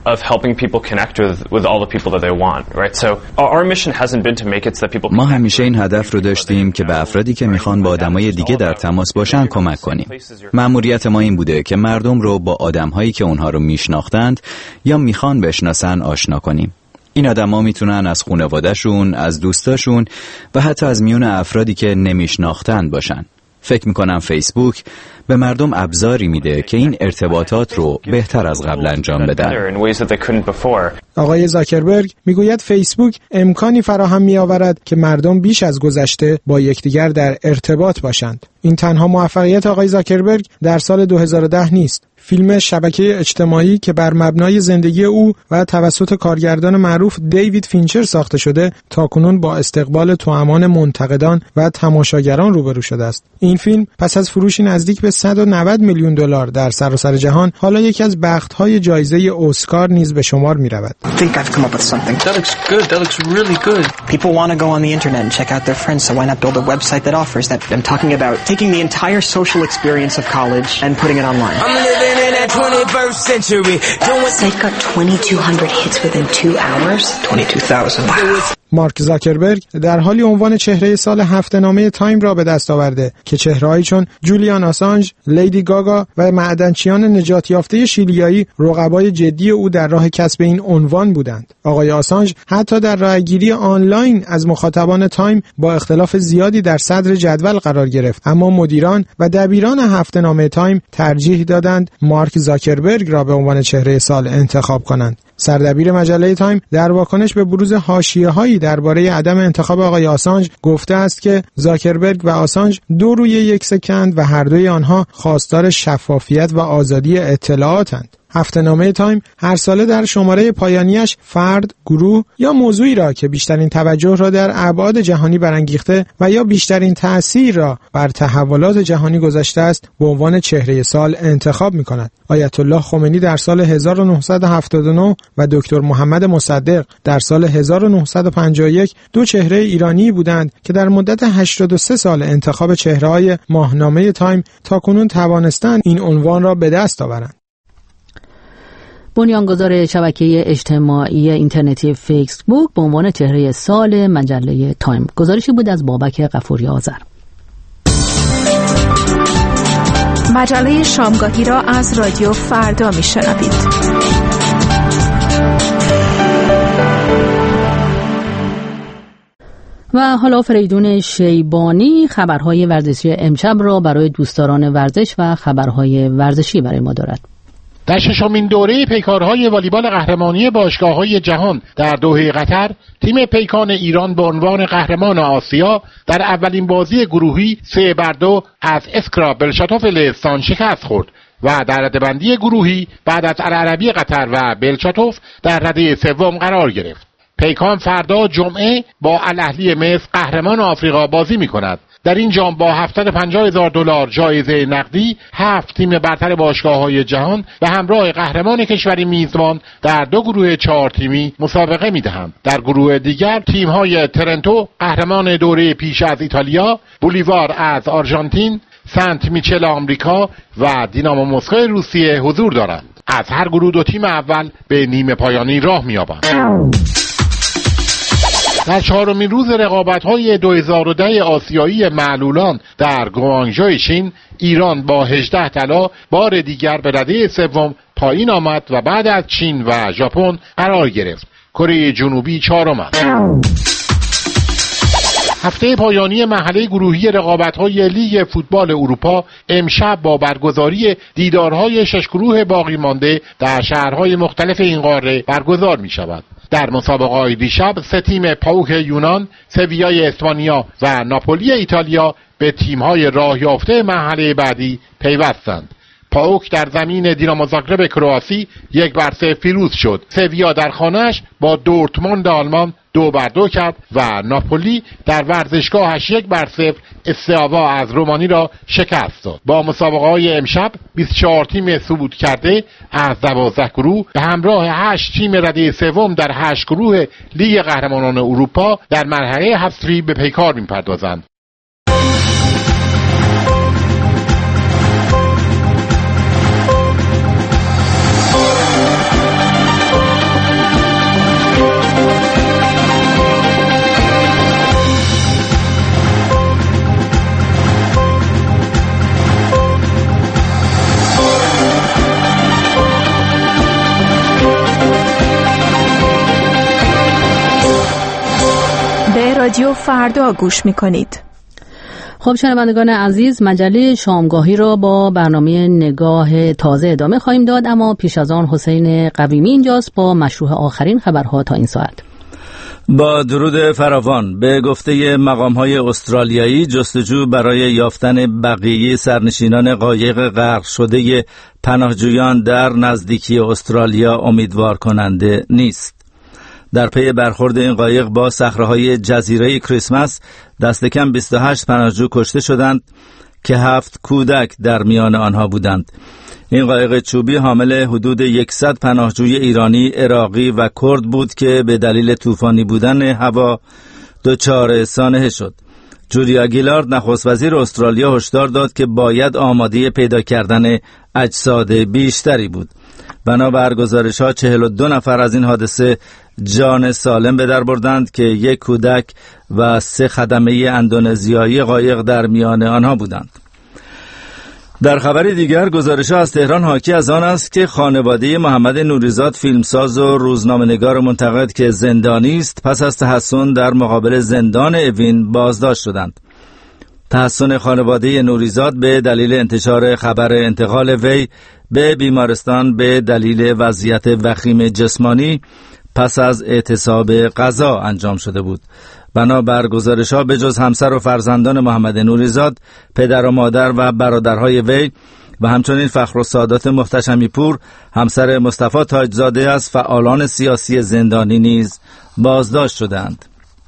of helping people connect with with all the people that they want, right? So our mission hasn't been to make it so that people. ما همیشه این هدف رو داشتیم که به افرادی که میخوان با آدمای دیگه در تماس باشن کمک کنیم. مأموریت ما این بوده که مردم رو با آدم‌هایی که اونها رو میشناختند یا میخوان بشناسن آشنا کنیم. این آدم‌ها میتونن از خانواده‌شون، از دوستاشون و حتی از میون افرادی که نمیشناختند باشن. فکر میکنم فیسبوک به مردم ابزاری میده که این ارتباطات رو بهتر از قبل انجام بدن. آقای زاکربرگ میگوید فیسبوک امکانی فراهم میآورد که مردم بیش از گذشته با یکدیگر در ارتباط باشند. این تنها موفقیت آقای زاکربرگ در سال دو هزار و ده نیست. فیلم شبکه اجتماعی که بر مبنای زندگی او و توسط کارگردان معروف دیوید فینچر ساخته شده تاکنون با استقبال توامان منتقدان و تماشاگران روبرو شده است. این فیلم پس از فروشی نزدیک به صد و نود میلیون دلار در سراسر جهان حالا یکی از بخت‌های جایزه اسکار نیز به شمار می‌رود. taking the entire social experience of college and putting it online. I'm living in that twenty-first century. They got twenty-two hundred hits within two hours. twenty-two thousand. مارک زاکربرگ در حالی عنوان چهره سال هفته‌نامه تایم را به دست آورده که چهره‌هایی چون جولیان آسانژ، لیدی گاگا و معدنچیان نجات یافته شیلیایی رقبای جدی او در راه کسب این عنوان بودند. آقای آسانژ حتی در راهگیری آنلاین از مخاطبان تایم با اختلاف زیادی در صدر جدول قرار گرفت، اما مدیران و دبیران هفته‌نامه تایم ترجیح دادند مارک زاکربرگ را به عنوان چهره سال انتخاب کنند. سردبیر مجله تایم در واکنش به بروز حاشیه‌هایی درباره عدم انتخاب آقای آسانژ گفته است که زاکربرگ و آسانژ دو روی یک سکند و هر دوی آنها خواستار شفافیت و آزادی اطلاعاتند. هفته‌نامه تایم هر ساله در شماره پایانیش فرد، گروه یا موضوعی را که بیشترین توجه را در ابعاد جهانی برانگیخته و یا بیشترین تأثیر را بر تحولات جهانی گذاشته است به عنوان چهره سال انتخاب می‌کند. آیت الله خمینی در سال هزار و نهصد و هفتاد و نه و دکتر محمد مصدق در سال هزار و نهصد و پنجاه و یک دو چهره ایرانی بودند که در مدت هشتاد و سه سال انتخاب چهره‌های ماهنامه تایم تاکنون توانستند این عنوان را به دست آورند. بنیانگذار شبکه اجتماعی اینترنتی فیسبوک به عنوان چهره سال مجله تایم. گزارشی بود از بابک غفوری آذر. مجله شامگاهی را از رادیو فردا میشنوید. و حالا فریدون شیبانی خبرهای ورزشی امشب را برای دوستداران ورزش و خبرهای ورزشی برای ما دارد. در ششمین دوره پیکارهای والیبال قهرمانی باشگاه‌های جهان در دوحه قطر، تیم پیکان ایران به عنوان قهرمان آسیا در اولین بازی گروهی سه بر دو از اسکرا بلشاتوف لهستان شکست خورد و در رده‌بندی گروهی بعد از العربی قطر و بلشاتوف در رده سوم قرار گرفت. پیکان فردا جمعه با الاهلی مصر قهرمان آفریقا بازی می‌کند. در این جام با هفتصد و پنجاه هزار دلار جایزه نقدی هفت تیم برتر باشگاه‌های جهان به همراه قهرمان کشوری میزبان در دو گروه چهار تیمی مسابقه می‌دهند. در گروه دیگر تیم‌های ترنتو قهرمان دوره پیش از ایتالیا، بولیوار از آرژانتین، سنت میچل آمریکا و دینامو مسکو روسیه حضور دارند. از هر گروه دو تیم اول به نیمه پایانی راه می‌یابند. در چهارمین روز رقابت‌های دو هزار و ده آسیایی معلولان در گوانگژو چین، ایران با هجده طلا بار دیگر به رده سوم پایین آمد و بعد از چین و ژاپن قرار گرفت. کره جنوبی چهارم است. هفته پایانی مرحله گروهی رقابت‌های لیگ فوتبال اروپا امشب با برگزاری دیدارهای شش گروه باقی مانده در شهرهای مختلف این قاره برگزار می‌شود. در مسابقه‌های دیشب سه تیم پاوک یونان، سویای اسپانیا و ناپولی ایتالیا به تیم‌های راه یافته مرحله بعدی پیوستند. پاوک در زمین دینامو زاگرب کرواسی یک بر سه پیروز شد. سویا در خانه‌اش با دورتموند آلمان دو بر دو کرد و ناپولی در ورزشگاهش یک بر صفر استقوا از رومانی را شکست داد. با مسابقه‌های امشب بیست و چهار تیم صعود کرده از دوازده گروه به همراه هشت تیم رده سوم در هشت گروه لیگ قهرمانان اروپا در مرحله حذفی به پیکار می‌پردازند. فردا گوش میکنید. خب شنوندگان عزیز، مجله شامگاهی را با برنامه نگاه تازه ادامه خواهیم داد، اما پیش از آن حسین قویمی اینجاست با مشروع آخرین خبرها تا این ساعت. با درود فراوان. به گفته مقام‌های استرالیایی، جستجو برای یافتن بقیه سرنشینان قایق غرق شده پناهجویان در نزدیکی استرالیا امیدوار کننده نیست. در پی برخورد این قایق با صخره‌های جزیره کریسمس، دست کم بیست و هشت پناهجو کشته شدند که هفت کودک در میان آنها بودند. این قایق چوبی حامل حدود صد پناهجوی ایرانی، عراقی و کرد بود که به دلیل طوفانی بودن هوا دچار سانحه شد. جولیا گیلارد، نخست وزیر استرالیا، هشدار داد که باید آماده پیدا کردن اجساد بیشتری بود. بنابر گزارش‌ها چهل و دو نفر از این حادثه جان سالم به در بردند که یک کودک و سه خدمه اندونزیایی قایق در میان آنها بودند. در خبری دیگر، گزارش‌ها از تهران حاکی از آن است که خانواده محمد نوریزاد، فیلمساز و روزنامه‌نگار منتقد که زندانی است، پس از تحصن در مقابل زندان اوین بازداشت شدند. تحصن خانواده نوریزاد به دلیل انتشار خبر انتقال وی به بیمارستان به دلیل وضعیت وخیم جسمانی پس از اعتصاب غذا انجام شده بود. بنابر گزارش‌ها به جز همسر و فرزندان محمد نوریزاد، پدر و مادر و برادرهای وی و همچنین فخرالسادات محتشمی پور، همسر مصطفی تاجزاده، از فعالان سیاسی زندانی نیز بازداشت شدند.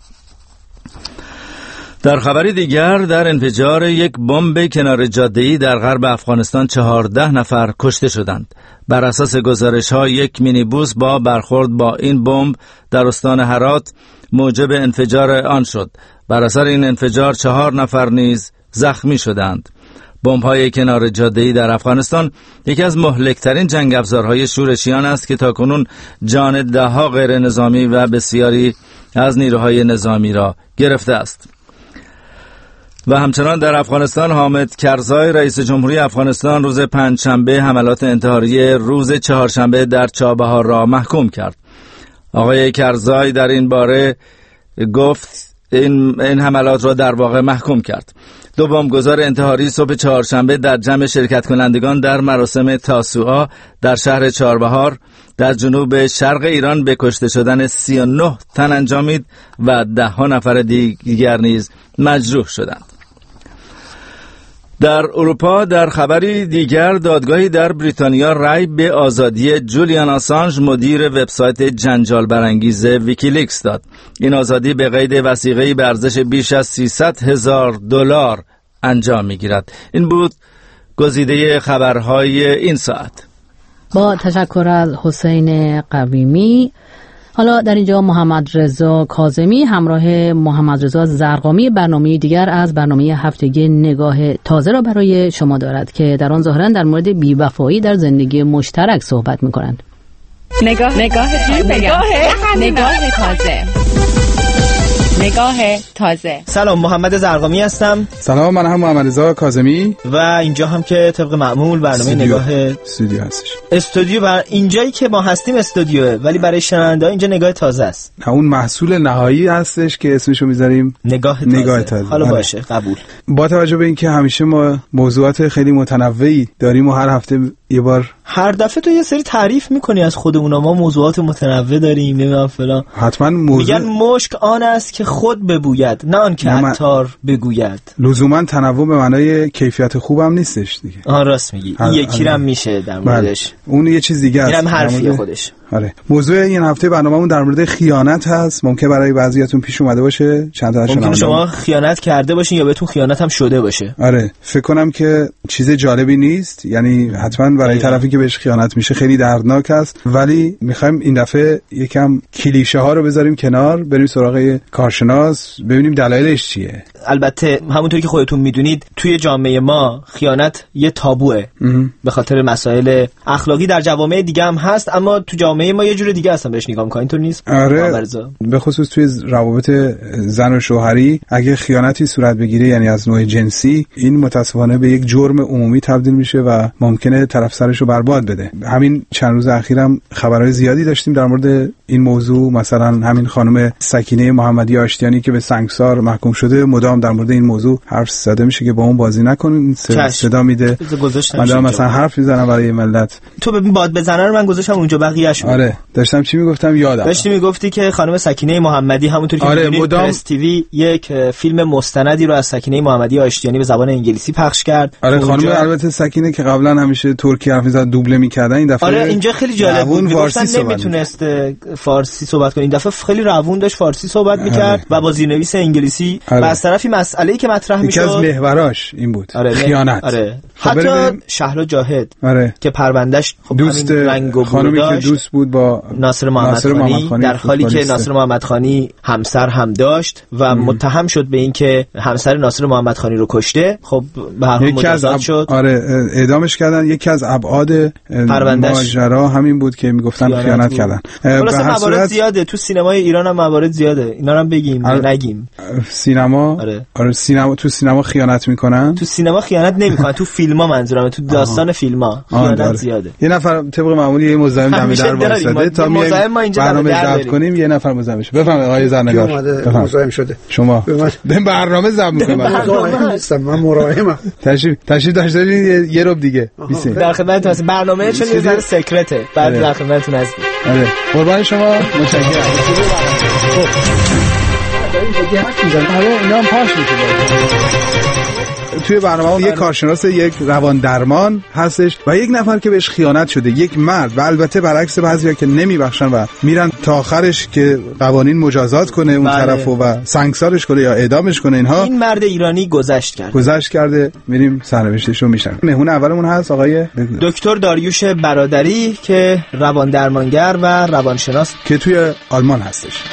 در خبری دیگر، در انفجار یک بمب کنار جاده‌ای در غرب افغانستان چهارده نفر کشته شدند. بر اساس گزارش‌ها یک مینیبوس با برخورد با این بمب در استان هرات موجب انفجار آن شد. بر اثر این انفجار چهار نفر نیز زخمی شدند. بمب‌های کنار جاده‌ای در افغانستان یکی از مهلک‌ترین جنگ افزارهای شورشیان است که تاکنون جان ده‌ها غیر نظامی و بسیاری از نیروهای نظامی را گرفته است. و همچنان در افغانستان، حامد کرزای، رئیس جمهوری افغانستان، روز پنجشنبه حملات انتحاری روز چهارشنبه در چابهار را محکوم کرد. آقای کرزای در این باره گفت این, این حملات را در واقع محکوم کرد. دو بمبگذار انتحاری صبح چهارشنبه در جمع شرکت کنندگان در مراسم تاسوعا در شهر چهاربهار در جنوب شرق ایران به کشته شدن سی و نه تن انجامید و ده ها نفر دیگر نیز مجروح شدند. در اروپا، در خبری دیگر، دادگاهی در بریتانیا رأی به آزادی جولیان آسانژ، مدیر وبسایت جنجال برانگیز ویکیلیکس داد. این آزادی به قید وثیقه‌ای به ارزش بیش از سیصد هزار دلار انجام می‌گیرد. این بود گزیده خبرهای این ساعت. با تشکر از حسین قویمی. حالا در اینجا محمد رضا کاظمی همراه محمد رضا زرقامی برنامه دیگر از برنامه هفتگی نگاه تازه را برای شما دارد که در آن ظاهرا در مورد بی‌وفایی در زندگی مشترک صحبت می‌کنند. نگاه نگاه تازه نگاه نگاه تازه نگاه تازه. سلام، محمد زرقامی هستم. سلام، من هم محمد رضا کاظمی و اینجا هم که طبق معمول برنامه استودیو. نگاه استودیو هستش. استودیو بر اینجایی که ما هستیم استودیوه، ولی برای شنونده ها اینجا نگاه تازه است. اون محصول نهایی هستش که اسمشو میذاریم نگاه تازه. نگاه تازه. حالا آره. باشه، قبول. با توجه به اینکه همیشه ما موضوعات خیلی متنوعی داریم و هر هفته یه بار هر دفعه تو یه سری تعریف میکنی از خودمون، ما موضوعات متنوع داریم، نمیدونم فلان. حتما موضوع میگن مشک آن است که خود ببوید، نه آن که عطار بگوید. لزوما تنوع به معنای کیفیت خوبم نیستش دیگه. آن راست میگی. این یکی رم میشه در موردش. اون یه چیز دیگه است. اینم حرفیه خودش. آره. موضوع این هفته برنامه‌مون در مورد خیانت هست. ممکن برای بعضیاتون پیش اومده باشه، چند تا ممکن شما خیانت کرده باشین یا بهتون خیانت هم شده باشه. آره، فکر کنم که چیز جالبی نیست، یعنی حتما برای طرفی که بهش خیانت میشه خیلی دردناک است، ولی میخوایم این دفعه یکم کلیشه ها رو بذاریم کنار، بریم سراغ کارشناس ببینیم دلایلش چیه. البته همونطوری که خودتون میدونید توی جامعه ما خیانت یه تابوئه به خاطر مسائل اخلاقی. در جوامع دیگه هم هست، اما تو جامعه جامعه ما یه جور دیگه اصلا بهش نگاه می‌کنن، اینطور نیست؟ آره، به خصوص توی روابط زن و شوهری اگه خیانتی صورت بگیره، یعنی از نوع جنسی، این متأسفانه به یک جرم عمومی تبدیل میشه و ممکنه طرف سرش رو برباد بده. همین چند روز اخیرم خبرهای زیادی داشتیم در مورد این موضوع، مثلا همین خانم سکینه محمدی آشتیانی که به سنگسار محکوم شده، مدام در مورد این موضوع حرف زده میشه که با اون بازی نکنین، صدا میده. من دارم مثلا حرف میزنم برای ملت. تو ببین باد بزنه رو من گذاشتم اونجا بقیه‌اش. آره داشتم چی میگفتم یادم. داشتی میگفتی که خانم سکینه محمدی همونطور که آره می‌دونید پرس تیوی یک فیلم مستندی رو از سکینه محمدی آشتیانی به زبان انگلیسی پخش کرد. آره خانم البته سکینه که قبلا همیشه ترکی حرف می‌زد، دوبله می‌کردن، این دفعه آره اینجا خیلی جالب بود، میگفتن نمیتونست فارسی صحبت کنه، این دفعه خیلی روون داشت فارسی صحبت می‌کرد و با زیرنویس انگلیسی. و از طرفی مسئله‌ای که مطرح می‌شد یکی از محوراش این بود، آره خیانت. آره حتی شهلا جاهد آره. که پروندهش خب دوست همین رنگ و خانمی که دوست بود با ناصر محمدخانی، در حالی که ناصر محمدخانی همسر هم داشت و ام. متهم شد به اینکه همسر ناصر محمدخانی رو کشته. خب به هر حال مجازات شد. آره اعدامش کردن. یکی از ابعاد ماجرا همین بود که میگفتن خیانت کردن. خلاص موارد صورت... زیاده تو سینمای ایران هم موارد زیاده، اینا رو هم بگیم آره. نگیم سینما آره. آره سینما تو سینما خیانت میکنن، تو سینما خیانت نمیکنن، تو فیلم‌ها منظورم، تو داستان فیلم‌ها خیانت زیاده. یه نفر طبق معمولی یه مزاحم دم در واسطه تا میایم برنامه ضبط کنیم یه نفر مزاحم بشه. بفرمایید آقای زرنگار. مزاحم شده شما به برنامه ضبط می‌کنید؟ مزاحم نیستم، من مراهمم. تشریف تشریف داشته باشید یه رب دیگه بیست در خدمتتون هستم. برنامه چون یه ذره سکرته، بعد در خدمتتون هستم. آره قربان شما، متشکرم. خب آره اینا هم پاش میشه. توی برنامه یک کارشناس یک روان درمان هستش و یک نفر که بهش خیانت شده، یک مرد، و البته برعکس بعضیا که نمیبخشن و میرن تا آخرش که قوانین مجازات کنه اون بله. طرفو و سنگسارش کنه یا اعدامش کنه. اینها این مرد ایرانی گذشت کرد گذشت کرده. میریم سرنوشتش رو میشنویم. مهمون اولمون هست آقای دکتر داریوش برادری که روان درمانگر و روانشناس که توی آلمان هستش.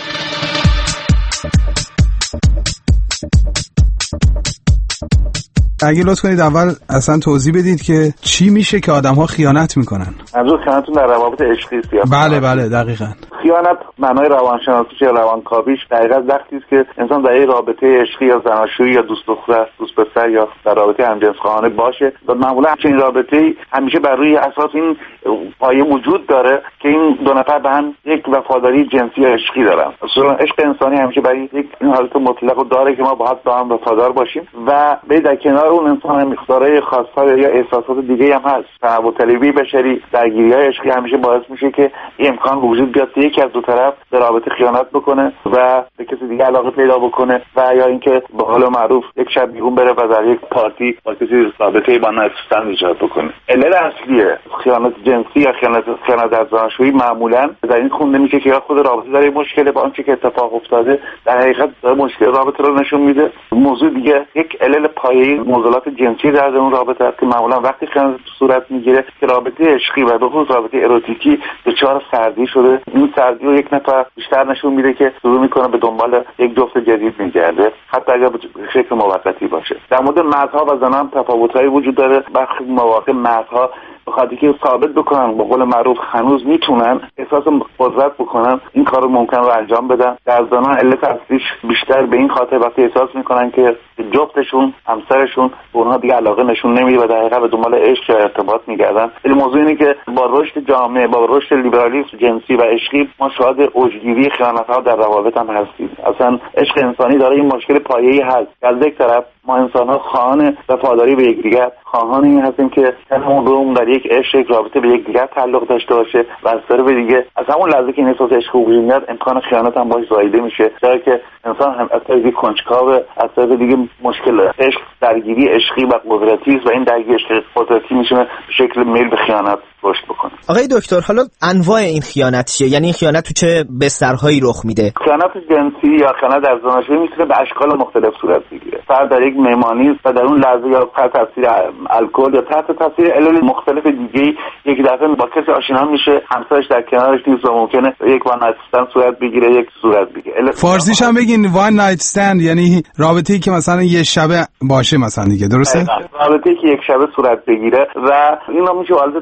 اگه لطف کنید اول اصلا توضیح بدید که چی میشه که آدم‌ها خیانت میکنن؟ منظور خیانتتون در روابط عشقی است یا؟ بله بله دقیقاً. خیانت معنای روانشناسیش یا روانکاویش دقیقاً وقتی است که انسان در یک رابطه عشقی یا زناشویی یا دوست دختر دوست پسر یا در رابطه همجنسخواهانه باشه و معمولا همچین رابطه‌ای همیشه بر روی اساس این پایه وجود داره که این دو نفر به هم یک وفاداری جنسی یا عشقی دارن. اصلا عشق انسانی همیشه برای یک این حالت مطلق داره که ما باید با هم وفادار باشیم و به در کنار اون انسان هم مقدارهای خاص‌ها یا احساسات دیگه هم هست. تنوع طلبی بشری، درگیری‌های عشقی همیشه باعث میشه که این امکان وجود بیاد که یکی از دو طرف در رابطه خیانت بکنه و به کسی دیگه علاقه پیدا بکنه و یا اینکه به قول معروف یک شب بیرون بره و در یک پارتی با کسی رابطه با نفسن ایجاد بکنه. علت اصلی خیانت جنسی یا خیانت خیانت در زناشویی معمولاً در این خونده میشه که یا خود رابطه داره مشکل با آنچه که اتفاق افتاده در حقیقت داره مشکل رابطه رو نشون میده. موضوع دیگه یک علت پایه‌ای معضلات جنسی در اون رابطه است که معمولا وقتی خیانت صورت میگیره که رابطه عشقی و به خصوص رابطه اروتیکی دچار سردی شده. این سردی رو یک نفر بیشتر نشون میده که شروع میکنه به دنبال یک جفت جدید میگرده، حتی اگر به شکل موقتی باشه. در مورد مردها و زنان تفاوت‌هایی وجود داره. برخی مواقع مردها بخاطر که ثابت بکنن به قول معروف هنوز میتونن احساس قدرت بکنن این کارو ممکن رو انجام بدن. در زنان علت اصلیش بیشتر به این خاطر وقتی احساس میکنن که جفتشون همسرشون به اونها دیگه علاقه نشون نمیده و در حقیقت به دنبال عشق یا ارتباط میگردن. ولی موضوع اینه که با رشد جامعه، با رشد لیبرالیسم جنسی و عشقی ما شاهد اوجگیری خیانت‌ها در روابط هم هستیم. اصلا عشق انسانی داره این مشکل پایه‌ای هست. از یک طرف ما انسان‌ها خواهان وفاداری به یکدیگر، خواهان این هستیم که همون روم در یک عشق، یک رابطه به یکدیگر تعلق داشته باشه و از طرف دیگه از همون لحظه که این احساس عشق وجود میاد امکان خیانت هم باهاش زایده میشه. چرا که انسان هم از طریق کنجکاو، از طریق دیگه مشکل عشق درگیری عشقی و قدرتی است و این درگیری عشقی قدرتی میشه به شکل میل به خیانت رشد بکنه. آقای دکتر حالا انواع این خیانت چیه؟ یعنی این خیانت تو چه بسترهایی رخ میده؟ خیانت جنسی یا خیانت در زناشویی میتونه به اشکال مختلف صورت بگیره. فرد در یک مهمانی و در اون لحظه یا تحت تاثیر الکل یا تحت تاثیر علل مختلف دیگه یک دفعه با کسی آشنا میشه، همسرش در کنارش نیست و ممکنه یک وان نایت استند صورت بگیره، یک صورت بگیره. فارسیش هم بگین وان نایت استند یعنی رابطه‌ای که مثلا یه شبه باشه مثلا دیگه، درسته؟ رابطه‌ای که یک شبه صورت بگیره و اینا میشه حالت تصادفی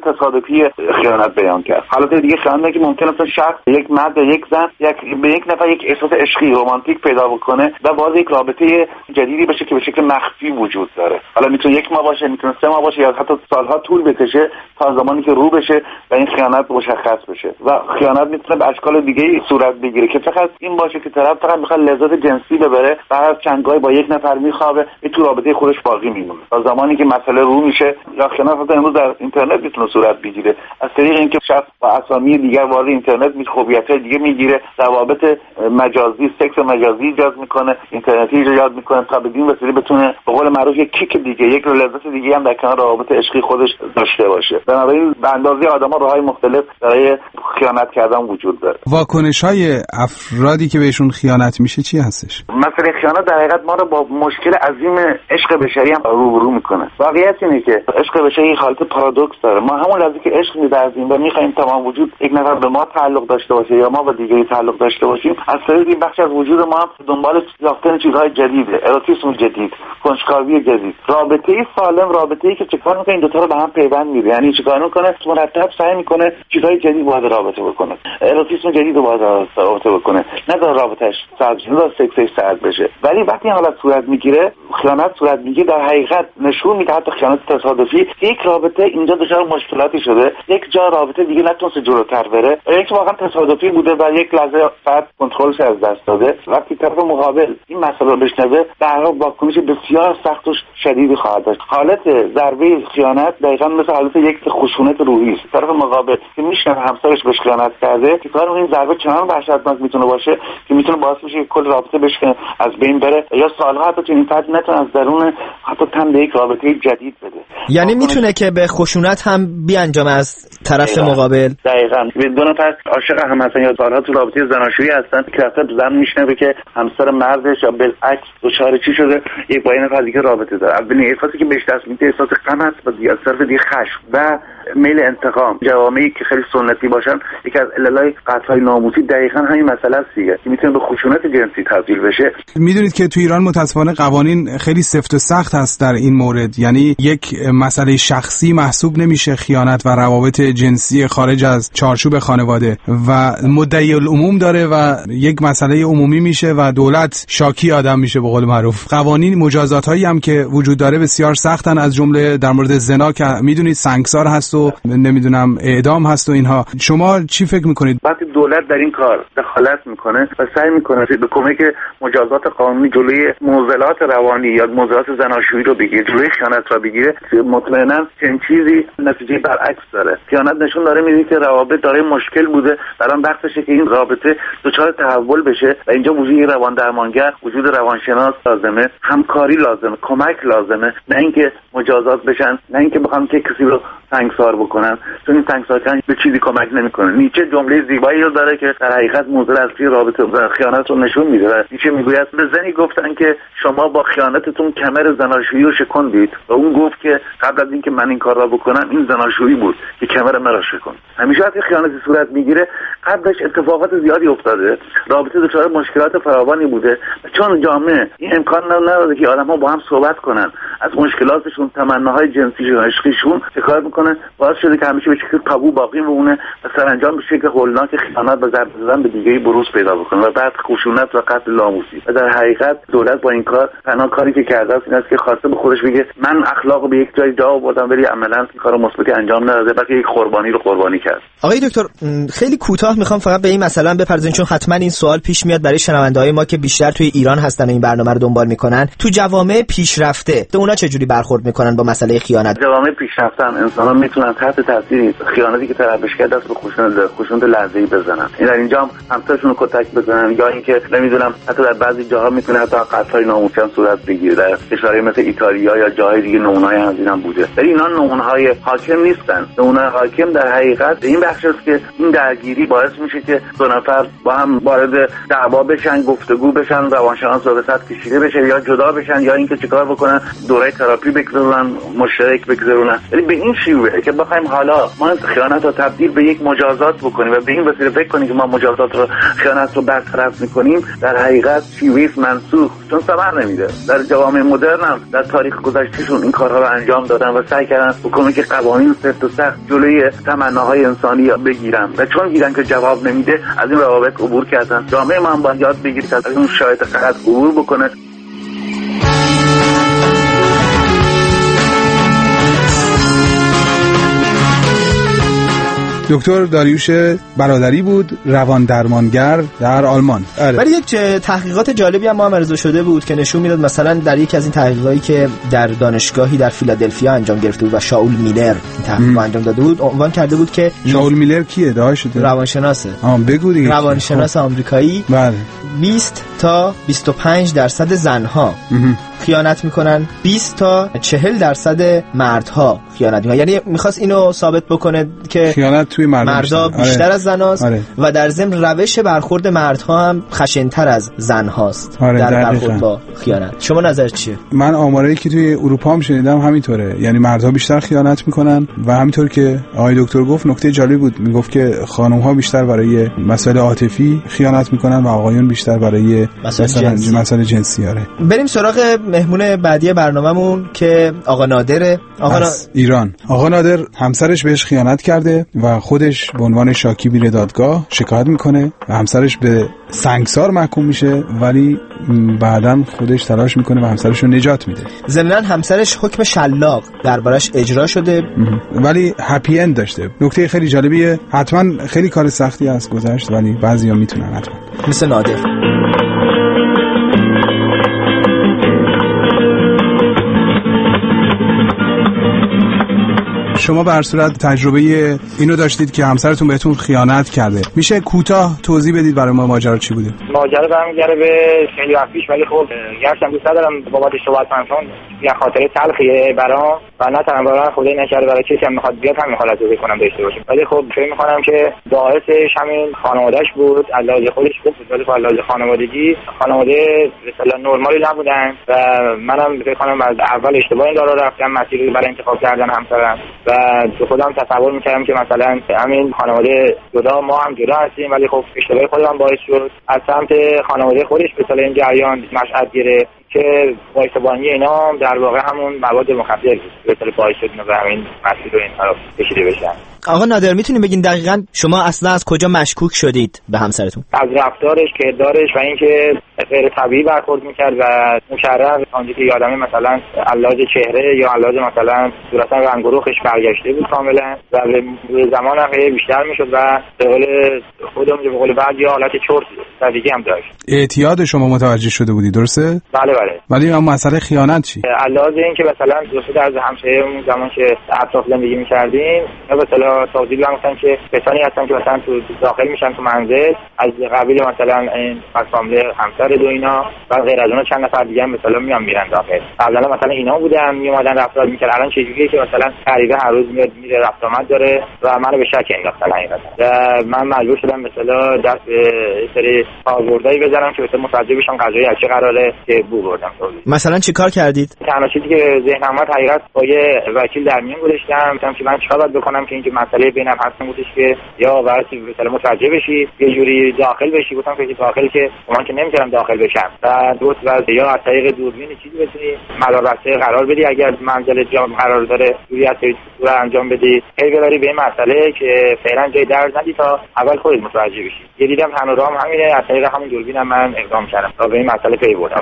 تصادفی خیانت بیان کرد. حالت دیگه خیانت که ممکن است شخص یک مرد یا یک زن یک به یک نفر یک احساس عشقی رمانتیک پیدا بکنه و باز یک رابطه جدیدی بشه که به شکل مخفی وجود داره. حالا میتونه یک ماه باشه، میتونه سه ماه باشه یا حتی سالها طول بکشه تا زمانی که رو بشه و این خیانت مشخص بشه. و خیانت میتونه به اشکال دیگه صورت بگیره که فقط این باشه که طرف فقط میخواد لذت جنسی ببره و هر چندگاهی با یک نفر میخوابه و تو رابطه خودش باقی میمونه. تا زمانی که مسئله رو میشه یا خیانت حتی امروز در اینترنت میتونه صورت بگیره. از طریق اینکه شخص با اسامی دیگر وارد اینترنت میشه، خوبیت‌های دیگه میگیره، روابط مجازی، سکس مجازی ایجاد میکنه، اینترنتی ایجاد میکنه تا بدین وسیله بتونه به قول معروف یک کیک دیگه، یک لذت دیگه هم در کنار روابط عشقی خودش داشته باشه. بنابراین به اندازه آدم‌ها راههای مختلف برای خیانت کردن وجود داره. واکنش‌های افرادی که بهشون خیانت میشه چی هستش؟ مثلا خیانت در حقیقت ما رو با مشکل عظیم عشق بشری هم روبرو میکنه. واقعیت اینه که عشق بشری حالت پارادوکس داره. ما همون لحظه که عشق می‌ورزیم و می‌خوایم تمام وجود یک نفر به ما تعلق داشته باشه یا ما به دیگری تعلق داشته باشیم، از طریق این بخش از وجود ما هم دنبال یافتن چیزهای جدیده، اروتیسم جدید، کنجکاوی جدید، رابطه‌ای سالم، رابطه‌ای که چکار می‌کنه این دو تا رو به هم پیوند می‌ده. یعنی چیکار می‌کنه؟ مرتب سعی می‌کنه چیزهای جدید وارد رابطه بکنه، اروتیسم جدید رو وارد رابطه بکنه، نه در رابطه‌اش سبز، نه در سکسش سرد بشه. ولی وقتی حالت صورت می‌گیره، خیانت صورت می‌گیره، در حقیقت نشون میده حتی خیانت تصادفی یک رابطه اینجا دچار مشکلاتی شده، یک جا رابطه دیگه نتونسته جلوتر بره، یا یک واقعا تصادفی بوده و یک لحظه بعد کنترلش از دست داده. وقتی طرف مقابل این مسئله رو بشنوه، در واقع واکنش بسیار سخت و شدیدی خواهد داشت. حالت ضربه خیانت دقیقاً مثل حالت یک خشونت روحی است. طرف مقابل که میشنوه همسرش بهش خیانت کرده، که کار این ضربه چنان وحشتناک میتونه باشه که میتونه باعث بشه کل رابطه بشه از بین بره یا سالها حتی تو این فرد نتونه از درون حتی تن به یک رابطه جدید بده. یعنی میتونه که به خشونت هم بیانجامه از طرف دقیقا. مقابل. دقیقاً. دو نفر عاشق هم هستن یا سالها تو رابطه زناشویی هستن که طرف زن میشنوه که همسر مردش یا بالعکس دچار چی شده، یک با یه نفر دیگه رابطه داره. اولین احساسی که بهش دست میده احساس غم است و دیگه از طرف دیگه خشم و میل انتقام. جوامعی که خیلی سنتی باشن، یکی از عللای قتل‌های ناموسی دقیقاً همین مسئله است دیگه، که میتونه به خشونت جنسی تبدیل بشه. میدونید که تو ایران متأسفانه قوانین خیلی سفت و سخت هست در این مورد، یعنی یک مسئله شخصی محسوب نمیشه خیانت و روابط جنسی خارج از چارچوب خانواده و مدعی العموم داره و یک مسئله عمومی میشه و دولت شاکی آدم میشه به قول معروف. قوانین مجازاتایی هم که وجود داره بسیار سختن، از جمله در مورد زنا که میدونید سنگسار هست و نمیدونم اعدام هست و اینها. شما چی فکر میکنید؟ وقتی دولت در این کار دخالت میکنه و سعی میکنه به کمک مجازات قانونی جلوی معضلات روانی یا معضلات زناشویی رو بگیره، جلوی خیانت رو بگیره، مطمئنا چنین چیزی نتیجه برعکس داره. خیانت نشون داره میده که روابط داره مشکل بوده، الان وقتشه که این رابطه دچار تحول بشه و اینجا وجود یک روان درمانگر، وجود روانشناس لازمه، همکاری لازمه، کمک لازمه، نه اینکه مجازات بشن، نه اینکه بخوام که کسی رو سنگسار بکنن، چون این سنگسار کردن به چیزی کمک نمیکنه. نیچه جمله زیبایی رو داره که در حقیقت موضوع اصلی رابطه و خیانت رو نشون میده. نیچه میگوید به زنی گفتن که شما با خیانتتون کمر زناشویی رو شکوندید و اون گفت که قبل از اینکه من این کار را بکنم این زناشویی بود که کمر مرا شکوند. همیشه وقتی خیانت صورت میگیره قبلش اتفاقات زیادی افتاده، رابطه دچار مشکلات فراوانی بوده، چون جامعه این امکان نداده که آدم‌ها با هم صحبت کنن از مشکلاتشون، تمناهای جنسیشون، عشقیشون، چه کار میکنه باعث شده که همیشه به شکل تابو باقی بمونه و سرانجام به شکل هولناک خیانت و ضربه زدن به دیگری بروز پیدا بکنه و بعد خشونت و قتل ناموسی. و در حقیقت دولت با این کار تنها کاری که کرده است این است که خواسته به خودش بگه من اخلاق به یک جای جا آوردم، ولی عملاً کار مثبتی انجام نداده، بلکه یک قربانی رو قربانی کرد. آقای دکتر خیلی کوتاه میخوام فقط به این مسئله بپردازیم، چون حتما این سوال پیش میاد برای شنونده‌های ما که بیشتر توی ایران هستن و این برنامه رو دنبال میکنن. تو جوامع پیشرفته تو اونا چه جوری برخورد میکنن با مسئله خیانت؟ جوامع پیشرفته انسان‌ها میتونن تحت تاثیر خیانتی که طرفش کرده است به خشونت خشونت لحظه‌ای بزنن. این در اینجا هم همسرشون رو کتک بزنن یا اینکه نمیدونم حتی در بعضی جاها میتونه حتی قتل‌های ناموسی هم صورت بگیره. در کشورهای مثل ایتالیا یا جاهای دیگه نمونه‌های از این هم بوده. ولی اینا نمونه‌های حاکم نیستن. نمونه‌های حاکم در حقیقت این بخش است که این درگیری باعث میشه که دو نفر با هم وارد دعوا بشن، گفتگو بشن، روانشناس به سطح کشیده بشه یا جدا بشن یا اینکه چیکار بکنن، دو دوره تراپی بگذارن، مشترک بگذارن، ولی به این شیوه که بخوایم حالا ما خیانت رو تبدیل به یک مجازات بکنیم و به این وسیله فکر کنیم که ما مجازات رو خیانت رو برطرف میکنیم، در حقیقت شیوه منسوخ، چون ثمر نمیده. در جوامع مدرن هم در تاریخ گذشتهشون این کارها رو انجام دادن و سعی کردن بکنن که قوانین سفت و سخت جلوی تمناهای انسانی بگیرن و چون دیدن که جواب نمیده از این روابط عبور کردن. جامعه ما هم باید یاد بگیره که از اون شرایط غلط عبور بکنه. دکتر داریوش برادری بود، روان درمانگر در آلمان. آره. ولی یک تحقیقات جالبی هم معرض شده بود که نشون میداد مثلا در یکی از این تحقیقاتی که در دانشگاهی در فیلادلفیا انجام گرفته بود و شاول میلر این تحقیق انجام داده بود، عنوان کرده بود که شاول میلر کیه؟ داعی شده؟ روانشناسه. آ بگو دیگه. روانشناس آمریکایی. بله. بیست تا بیست و پنج درصد زنها خیانت میکنن، بیست تا چهل درصد مردها خیانت میکنن. یعنی میخواست اینو ثابت بکنه که خیانت توی مردا بیشتر آره. از زناست آره. و در ضمن روش برخورد مردها هم خشن‌تر از زنهاست آره در برخورد با خیانت. شما نظر چیه؟ من آمارایی که توی اروپا هم شنیدم همینطوره، یعنی مردها بیشتر خیانت میکنن و همینطور که آقای دکتر گفت نکته جالبی بود، میگفت که خانم‌ها بیشتر برای مسائل عاطفی خیانت میکنن و آقایون بیشتر برای مسائل جنسی. آره. بریم سراغ مهمون بعدی برنامه‌مون که آقا نادره. آقا نا... ایران. آقا نادر همسرش بهش خیانت کرده و خودش به عنوان شاکی میره دادگاه، شکایت میکنه و همسرش به سنگسار محکوم میشه، ولی بعداً خودش تلاش میکنه و همسرش رو نجات میده. ضمناً همسرش حکم شلاق دربارش اجرا شده ولی هپی اند داشته. نکته خیلی جالبیه، حتما خیلی کار سختی است گذشت ولی بعضیا میتونن حتما، مثل نادر. شما به هر صورت تجربه اینو داشتید که همسرتون بهتون خیانت کرده، میشه کوتاه توضیح بدید برای ما ماجرا چی بوده؟ ماجرا برمیگره به خیلی وقت پیش، ولی خب گرچه دوست دارم بابتش صحبت کنم، یه خاطره تلخیه برام و نه تنها برام خدای نکرده برای کسی هم میخواد بیاد هم میخواد ازش کنم داشته باشیم، ولی خب فکر میکنم که باعثش همین خانواده‌اش بود. علاوه خودش بود، ولی خب علاوه خانوادگی خانواده مثلا نرمالی نبودن و منم فکر کنم از اول اشتباه این راه رفتم، مسیری برای انتخاب کردن همسرم و تو خودم تصور میکردم که مثلا همین خانواده جدا ما هم جدا هستیم، ولی خب اشتباه خودم باعث شد از سمت خانواده خودش به سال این جریان مشهد گرفت که وایسبانی اینا در واقع همون مواد مخدر بود به طور باعث شد و همین مسیر رو این طرف کشیده بشن. آقا نادر میتونیم بگین دقیقاً شما اصلا از کجا مشکوک شدید به همسرتون؟ از رفتارش، کردارش و اینکه غیر طبیعی برخورد میکرد و مشرف آنجا که یادمه مثلا علاج چهره یا علاج مثلا صورت رنگ و رخش برگشته بود کاملا و به زمان هم بیشتر میشد و به قول خودم به قول بعد یه حالت چرت دیگه هم داشت. اعتیاد شما متوجه شده بودی درسته؟ بله بله. ولی اون مسئله خیانت چی؟ علاوه اینکه مثلا دوست از همسایه‌مون زمان که اطراف زندگی می‌کردیم، مثلا توضیح دادن که کسانی هستن که مثلا تو داخل میشن تو منزل از قبیل مثلا این فامیل همسر دو اینا و غیر از اونها چند نفر دیگه هم مثلا میان میرن داخل. قبلا مثلا اینا بودن میومدن رفتار میکردن، الان چه جوریه که مثلا غریبه هر روز میاد میره رفت آمد داره و منو به شک انداختن حقیقتا. و من مجبور شدم مثلا دست سری پاوردایی بزنم که مثلا متوجه بشم قضیه از چه قراره که بو بردم. مثلا چیکار کردید؟ تنها چیزی که ذهنم اومد حقیقت با یه وکیل در میون گذاشتم، گفتم که من چیکار باید بکنم که اینکه مسئله بینم هست بودش که یا واسه مثلا متوجه بشی یه جوری داخل بشی. گفتم که داخل که من که نمیتونم داخل بشم و دوست و یا از طریق دوربین چیزی بتونی مدار بسته قرار بدی، اگر منزل جام قرار داره روی اصلی رو انجام بدی هی ببری به این مسئله که فعلا جای درد ندی تا اول خودت متوجه بشی. یه دیدم پانورام همینه، از طریق همون دوربینم من اقدام کردم تا به این مسئله پی بردم.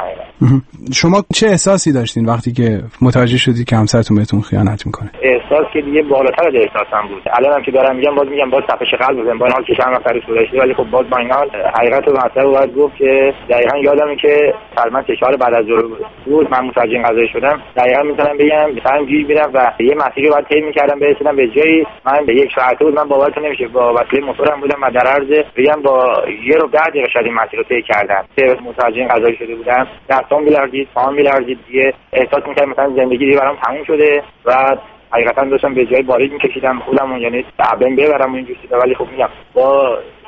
شما چه احساسی داشتین وقتی که متوجه شدید که همسرتون بهتون خیانت میکنه؟ احساس که دیگه بالاتر از احساسم بود. الانم که دارم میگم باز میگم باز تپش قلب بزنم با این حال که چند نفر گذشته، ولی خب باز با این حال حقیقت رو مثلا باید گفت که دقیقاً یادمه که فرمان چهار بعد از ظهر بود من متوجه این قضیه شدم. دقیقاً میتونم بگم مثلا گیر میرم و یه مسیری باید طی میکردم برسیدم به جایی من به یک ساعته بود، من باورتون نمیشه با وسیله موتورم بودم و در عرض بگم با یه رو ده دقیقه شاید این مسیر رو طی کردم که متوجه این قضیه شده بودم. دستام میلرزید، پاهم میلرزید، دیگه احساس میکردم مثلا زندگی دیگه برام تموم شده و حقیقتا داشتم به جای بارید میکشیدم خودم، یعنی تعبین ببرم و اینجوری چیزا. ولی خب میگم با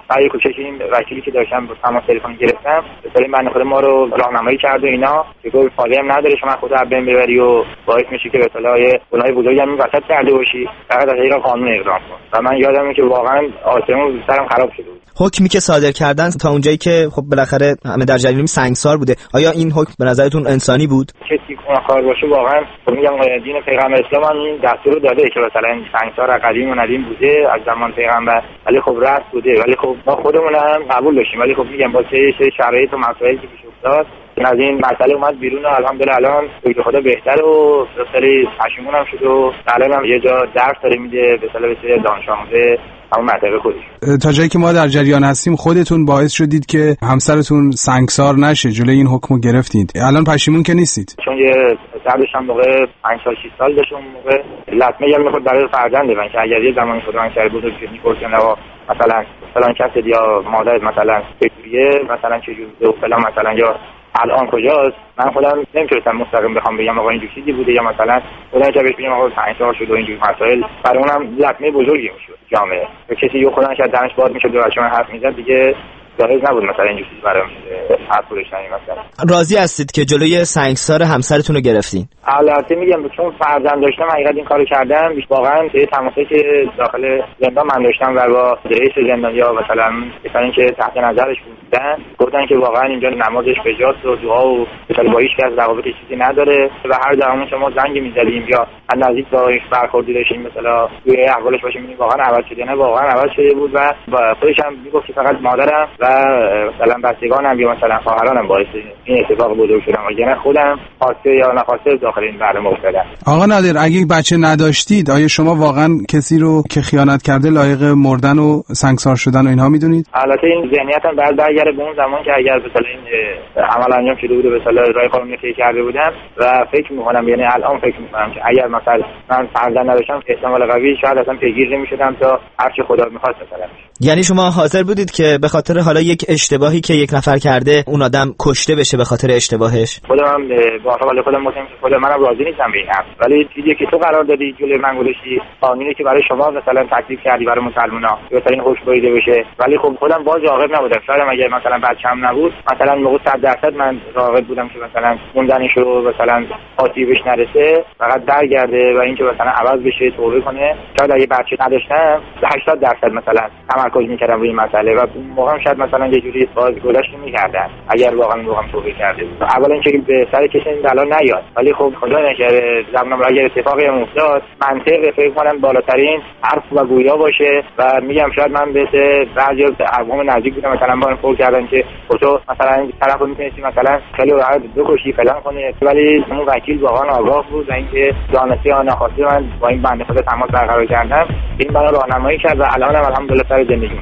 برای کوشش این وکیلی که داشتم با تماس تلفنی گرفتم مثلا این بنده خدا ما رو راهنمایی کرد و اینا که گفت فایده هم نداره شما خودت از بین ببری و باعث میشه که مثلا گناه بزرگی هم وسط کرده باشی، فقط از طریق قانون اقدام کن. و من یادمه که واقعا آسمون سرم خراب شده بود. حکمی که صادر کردن تا اونجایی که خب بالاخره همه در جریان سنگسار بوده، آیا این حکم به نظرتون انسانی بود؟ کسی گناهکار باشه واقعا میگم دین پیغمبر اسلام هم این دستور رو داده که مثلا سنگسار قدیم و ندیم بوده از زمان پیغمبر، ولی خب رد بوده، ولی خب ما خودمون هم قبول داشتیم، ولی خب میگم با سه شرایط و مسائلی که پیش افتاد از این مسئله اومد بیرون و الحمدلله الان به خدا بهتر و خیلی پشیمون هم شد و الان هم یه جا درس داره میده به طلب دانش آموزه همون منطقه خودش. تا جایی که ما در جریان هستیم خودتون باعث شدید که همسرتون سنگسار نشه، جلوی این حکمو گرفتید. الان پشیمون که نیستید؟ چون یه پسر داشتم موقع پنج سال شش سال داشتم موقع لطمه یه میخورد برای فرزنده من که اگر یه زمانی خود من شهر بزرگ شد میپرسن و مثلا فلان کس یا مادر مثلا چجوریه مثلا چجوری و فلان مثلا یا الان کجاست، من خودم نمیتونستم مستقیم بخوام بگم آقا اینجوری چیزی بوده یا مثلا خودم جا بهش بگم آقا پنج سال شد و اینجوری مسائل برای اونم لطمه بزرگی میشد جامعه و کسی یه خودش از دانش باز میشد و بچه‌ها حرف میزد دیگه جایز نبود مثلا اینجوری چیزی برام حرف گذاشتن. مثلا راضی هستید که جلوی سنگسار همسرتون رو گرفتین؟ البته میگم چون فرزند داشتم حقیقت این کارو کردم، واقعا یه تماسی که داخل زندان من داشتم و با رئیس زندان یا مثلا کسانی که تحت نظرش بودن گفتن که واقعا اینجا نمازش بجاست و دعا و مثلا با هیچ کس روابط چیزی نداره و هر زمان شما زنگ می‌زدیم یا از نزدیک با هیچ برخوردی داشتیم مثلا توی احوالش باشیم می‌بینیم واقعا عوض شده، نه واقعا عوض شده بود و خودش هم میگفت که فقط مادرم و مثلا بچگانم یا مثلا خواهرانم باعث این اتفاق بزرگ شدن و یعنی خودم خواسته یا نخواسته داخل این برنامه افتادم. آقا نادر اگه بچه نداشتید آیا شما واقعا کسی رو که خیانت کرده لایق مردن و سنگسار شدن و اینها میدونید؟ البته این ذهنیتم بعد برگره به اون زمان که اگر مثلا این عمل انجام شده بود مثلا رای قانونی که کرده بودم و فکر می‌کنم یعنی الان فکر می‌کنم که اگر مثلا من فرزند نداشتم احتمال قوی شاید اصلا پیگیر نمی‌شدم تا هر چی خدا می‌خواست مثلا. یعنی شما حاضر بودید که به خاطر حالا یک اشتباهی که یک نفر کرده اون آدم کشته بشه به خاطر اشتباهش؟ خودم با حال خودم مطمئنم که خود منم راضی نیستم به این حرف، ولی چیزی که تو قرار دادی جلوی من گذاشتی قانونی که برای شما مثلا تکلیف کردی برای مسلمان‌ها مثلا این حکم بریده بشه، ولی خب خودم باز راغب نبودم. شاید اگه مثلا بچه‌م نبود مثلا موقع صد درصد من راغب بودم که مثلا موندنشو مثلا آسیبش نرسه فقط درگرده و اینکه مثلا عوض بشه توبه کنه. شاید اگه بچه نداشتم هشتاد درصد مثلا تمرکز می‌کردم روی این مسئله و موقعم شاید مثلا یه جوری باز گذشت می‌کردم اگر واقعا موقعم توبه کرده بود. اولا اینکه به سر کسی این بلا نیاد، ولی خب خدا نکرده زمانم اگر اتفاقی افتاد منطق فکر کنم بالاترین حرف و گویا باشه و میگم شاید من به بعضی از اقوام نزدیک بودم مثلا با فوق کردن که تو مثلا طرفو میتونستی مثلا خیلی راحت بکشی فلان کنی، ولی اون وکیل واقعا آگاه بود و اینکه دانسته یا ناخواسته من با این بنده خدا تماس برقرار کردم این برای راهنمایی کرد و الانم الحمدلله سر زندگی.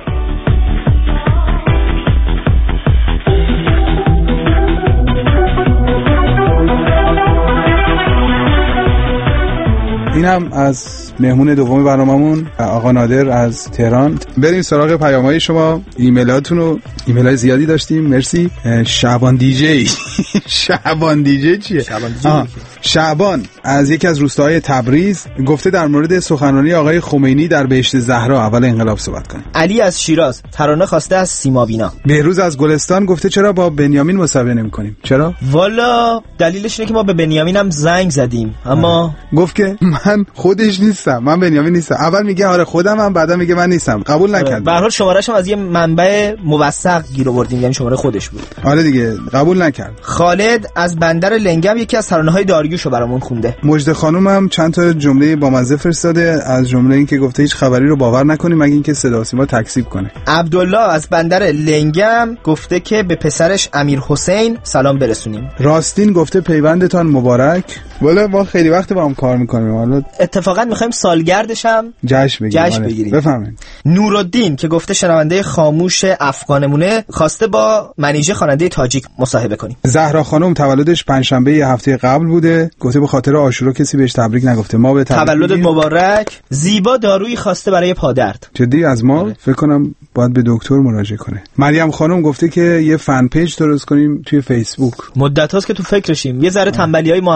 اینم از مهمون دوم برنامه‌مون آقا نادر از تهران. بریم سراغ پیام‌های شما. ایمیلاتون رو ایمیلای زیادی داشتیم. مرسی. شعبان دیجی شعبان دیجی چیه؟ شعبان دیجی شعبان از یکی از روستاهای تبریز گفته در مورد سخنرانی آقای خمینی در بهشت زهرا اول انقلاب صحبت کنه. علی از شیراز ترانه خواسته از سیمابینا. بهروز از گلستان گفته چرا با بنیامین مصاحبه نمی‌کنیم؟ چرا؟ والا دلیلش اینه که ما به بنیامین هم زنگ زدیم اما گفت که من خودش نیستم، من بنیامین نیستم. اول میگه آره خودم هم، بعدا میگه من نیستم. قبول نکرد. به هر حال شماره‌اش هم از یه منبع موثق گیر آوردیم، یعنی شماره خودش بود. آره دیگه قبول نکرد. خالد از بندر لنگم یکی از ترانه‌های داریوشو برامون خونده. مجد خانم هم چند تا جمله بامزه فرستاده، از جمله این که گفته هیچ خبری رو باور نکنیم مگه اینکه صدا و سیما تکذیب کنه. عبدالله از بندر لنگم گفته که به پسرش امیر حسین سلام برسونیم. راستین گفته پیوندتان مبارک. والا ما خیلی وقت با هم کار میکنیم، حالا اتفاقا میخوایم سالگردش هم جشن بگیریم. جشن بگیریم. بفهمید. نورالدین که گفته شنونده خاموش افغانمونه خواسته با منیژه خواننده تاجیک مصاحبه کنیم. زهرا خانم تولدش پنجشنبه هفته قبل بوده، گفته به خاطر عاشورا کسی بهش تبریک نگفته. ما به تولدت مبارک. زیبا دارویی خواسته برای پادرد. جدی از ما آره. فکر کنم باید به دکتر مراجعه کنه. مریم خانم گفته که یه فن پیج درست کنیم توی فیسبوک. مدت هاست که تو فکرشیم. یه ذره تنبلیای محمد رضا.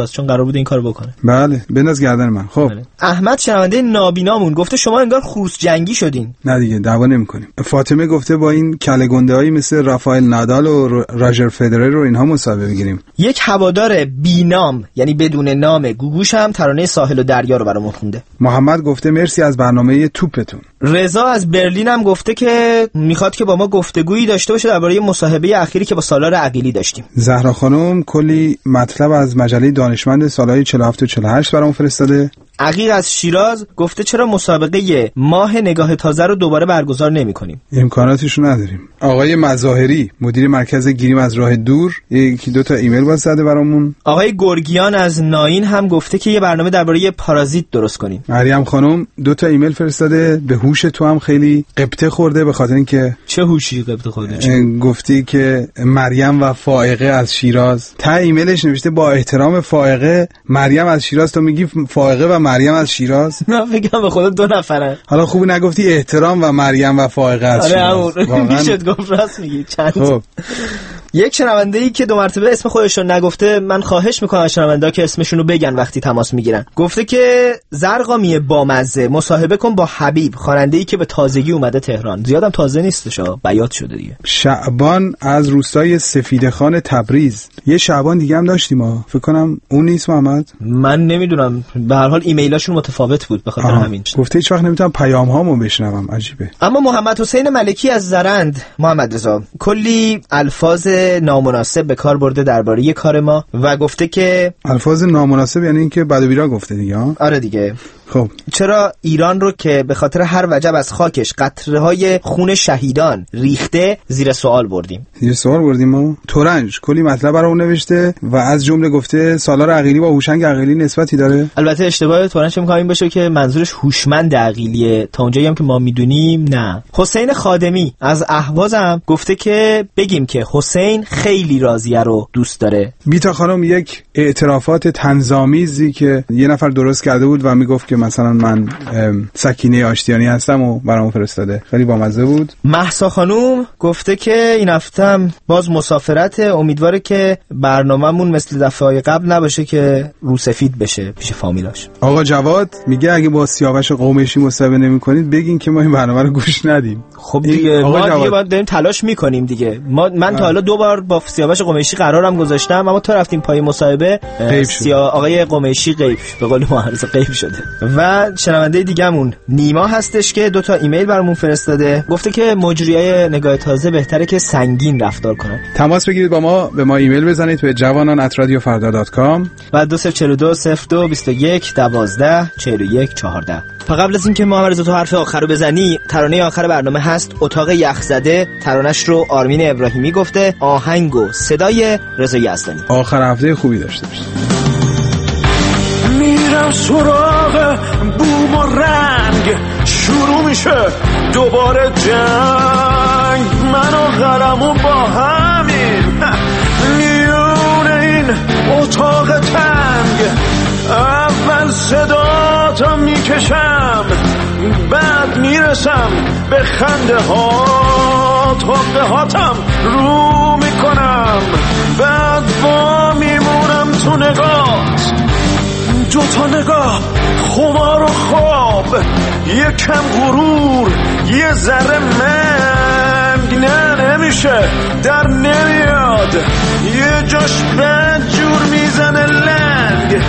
شیراز، چون قرار بود این کارو بکنه. بله بنداز گردن من. خب بله. احمد شنونده نابینامون گفته شما انگار خروس جنگی شدین. نه دیگه دعوا نمی‌کنیم. فاطمه گفته با این کله گنده‌ای مثل رافائل نادال و راجر فدرر رو اینها مصاحبه بگیریم. یک هوادار بینام یعنی بدون نام گوگوش هم ترانه ساحل و دریا رو برامون خونده. محمد گفته مرسی از برنامه توپتون. رضا از برلین هم گفته که میخواد که با ما گفتگویی داشته باشه درباره مصاحبه اخیری که با سالار عقیلی داشتیم. زهرا خانم کلی مطلب از مجله دانشمند سالهای چهل و هفت و چهل و هشت برام فرستاده. عقیق از شیراز گفته چرا مسابقه ماه نگاه تازه رو دوباره برگزار نمی‌کنیم؟ امکاناتشو نداریم. آقای مظاهری مدیر مرکز گیریم از راه دور یکی دو تا ایمیل باز زده برامون. آقای گرگیان از ناین هم گفته که یه برنامه درباره پارازیت درست کنیم. مریم خانم دو تا ایمیل فرستاده. به هوش تو هم خیلی قبطه خورده به خاطر اینکه چه هوشی قبطه خورده؟ گفتی که مریم و فائقه از شیراز. تا ایمیلش نوشته با احترام فائقه مریم از شیراز، تو میگی فائقه و مریم از شیراز؟ نه بگم به خدا دو نفرن. حالا خوب نگفتی احترام و مریم و فائقه از شیراز. آره همون میشد گفت راست میگی. چند خب یک شنونده‌ای که دو مرتبه اسم خودش رو نگفته، من خواهش میکنم از شنونده‌ها که اسمشون رو بگن وقتی تماس میگیرن. گفته که زرقامی بامزه مصاحبه کن با حبیب، خواننده‌ای که به تازگی اومده تهران. زیادم تازه نیستش، بیات شده دیگه. شعبان از روستای سفیدخان تبریز. یه شعبان دیگه هم داشتیم ها، فکر کنم اون نیست محمد. من نمیدونم، به هر حال ایمیلاشون متفاوت بود به خاطر همین. گفته هیچ وقت نمیتونم پیام هامو بشنوم. عجیبه. اما محمد حسین ملکی از زرند، محمد رضا کلی الفاظ نامناسب به کار برده درباره کار ما و گفته که الفاظ نامناسب یعنی اینکه بد و بیرا گفته دیگه ها. آره دیگه. خب چرا ایران رو که به خاطر هر وجب از خاکش قطره‌های خون شهیدان ریخته زیر سوال بردیم؟ زیر سوال بردیم ما. تورنج کلی مطلب برام نوشته و از جمله گفته سالار عقیلی با هوشنگ عقیلی نسبتی داره. البته اشتباه تورنج می‌خوام این باشه که منظورش هوشمند عقیلیه، تا اونجایی هم که ما میدونیم نه. حسین خادمی از اهواز هم گفته که بگیم که حسین خیلی راضیه رو دوست داره. بیتا خانم یک اعترافات طنزآمیزی که یه نفر درست کرده بود و میگفت که مثلا من سکینه آشتیانی هستم و برام فرستاده، خیلی بامزه بود. مهسا خانوم گفته که این هفتم باز مسافرت، امیدواره که برنامه‌مون مثل دفعه‌های قبل نباشه که رو سفید بشه پیش فامیلاش. آقا جواد میگه اگه با سیاوش قمیشی مصاحبه نمی‌کنید بگین که ما این برنامه رو گوش ندیم. خب دیگه ما دیگه باید داریم تلاش می‌کنیم دیگه. ما من تا حالا دو بار با سیاوش قمیشی قرارم گذاشتم اما تا رفتیم پای مصاحبه سیا آقای قمیشی غیب به قول معرض غیب شده. و شنونده دیگه‌مون نیما هستش که دو تا ایمیل برامون فرستاده، گفته که مجریای نگاه تازه بهتره که سنگین رفتار کنن. تماس بگیرید با ما، به ما ایمیل بزنید به جوانان ات رادیو فردا دات کام و دو صفر چهار دو صفر دو بیست و یک دوازده چهل و یک چهارده. تا قبل از اینکه محمد رضا تو حرف آخر رو بزنی، ترانه آخر برنامه هست اتاق یخزده. ترانش رو آرمین ابراهیمی گفته، آهنگ و صدای رضا یزدانی. آخر هفته خوبی داشته باشید. میرم سراغ بوم و رنگ، شروع میشه دوباره جنگ، من و قلمون با همین میون این اتاق تنگ. اول صدا تا میکشم، بعد میرسم به خنده ها، تا به هاتم رو میکنم، بعد با میمونم تو نگات. دو تا نگاه، خمار و خواب، یه کم غرور، یه ذره منگ. نه نمیشه، در نمیاد، یه جاش بد جور میزنه لنگ.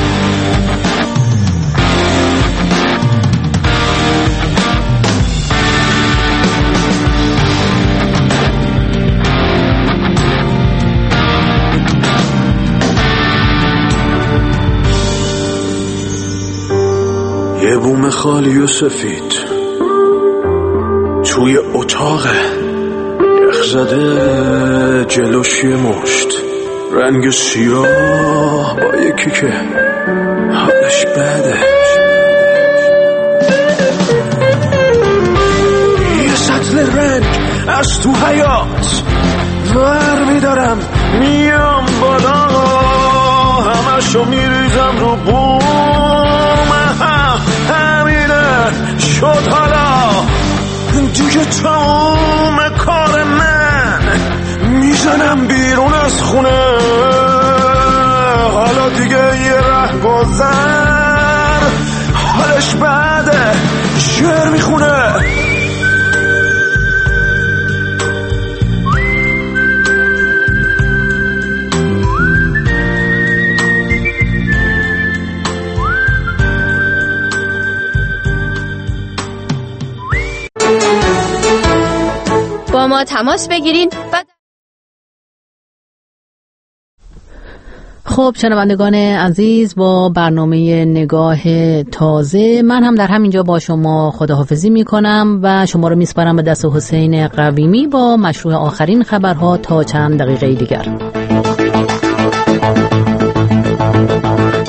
یه بوم خالی و سفید توی اتاق یخ زده، جلوش یه مشت رنگ سیاه با یکی که حالش بده. یه سطل رنگ از تو حیات ور میدارم، میام بالا، همشو میریزم رو بوم. همینه شد حالا دیگه تمام کار من، میزنم بیرون از خونه. حالا دیگه یه و زن حالش بده شعر میخونه با ما تماس بگیرین و خب شنوندگان عزیز، با برنامه نگاه تازه من هم در همینجا با شما خداحافظی می کنم و شما رو میسپارم به دست حسین قویمی با مشروع آخرین خبرها تا چند دقیقه دیگر.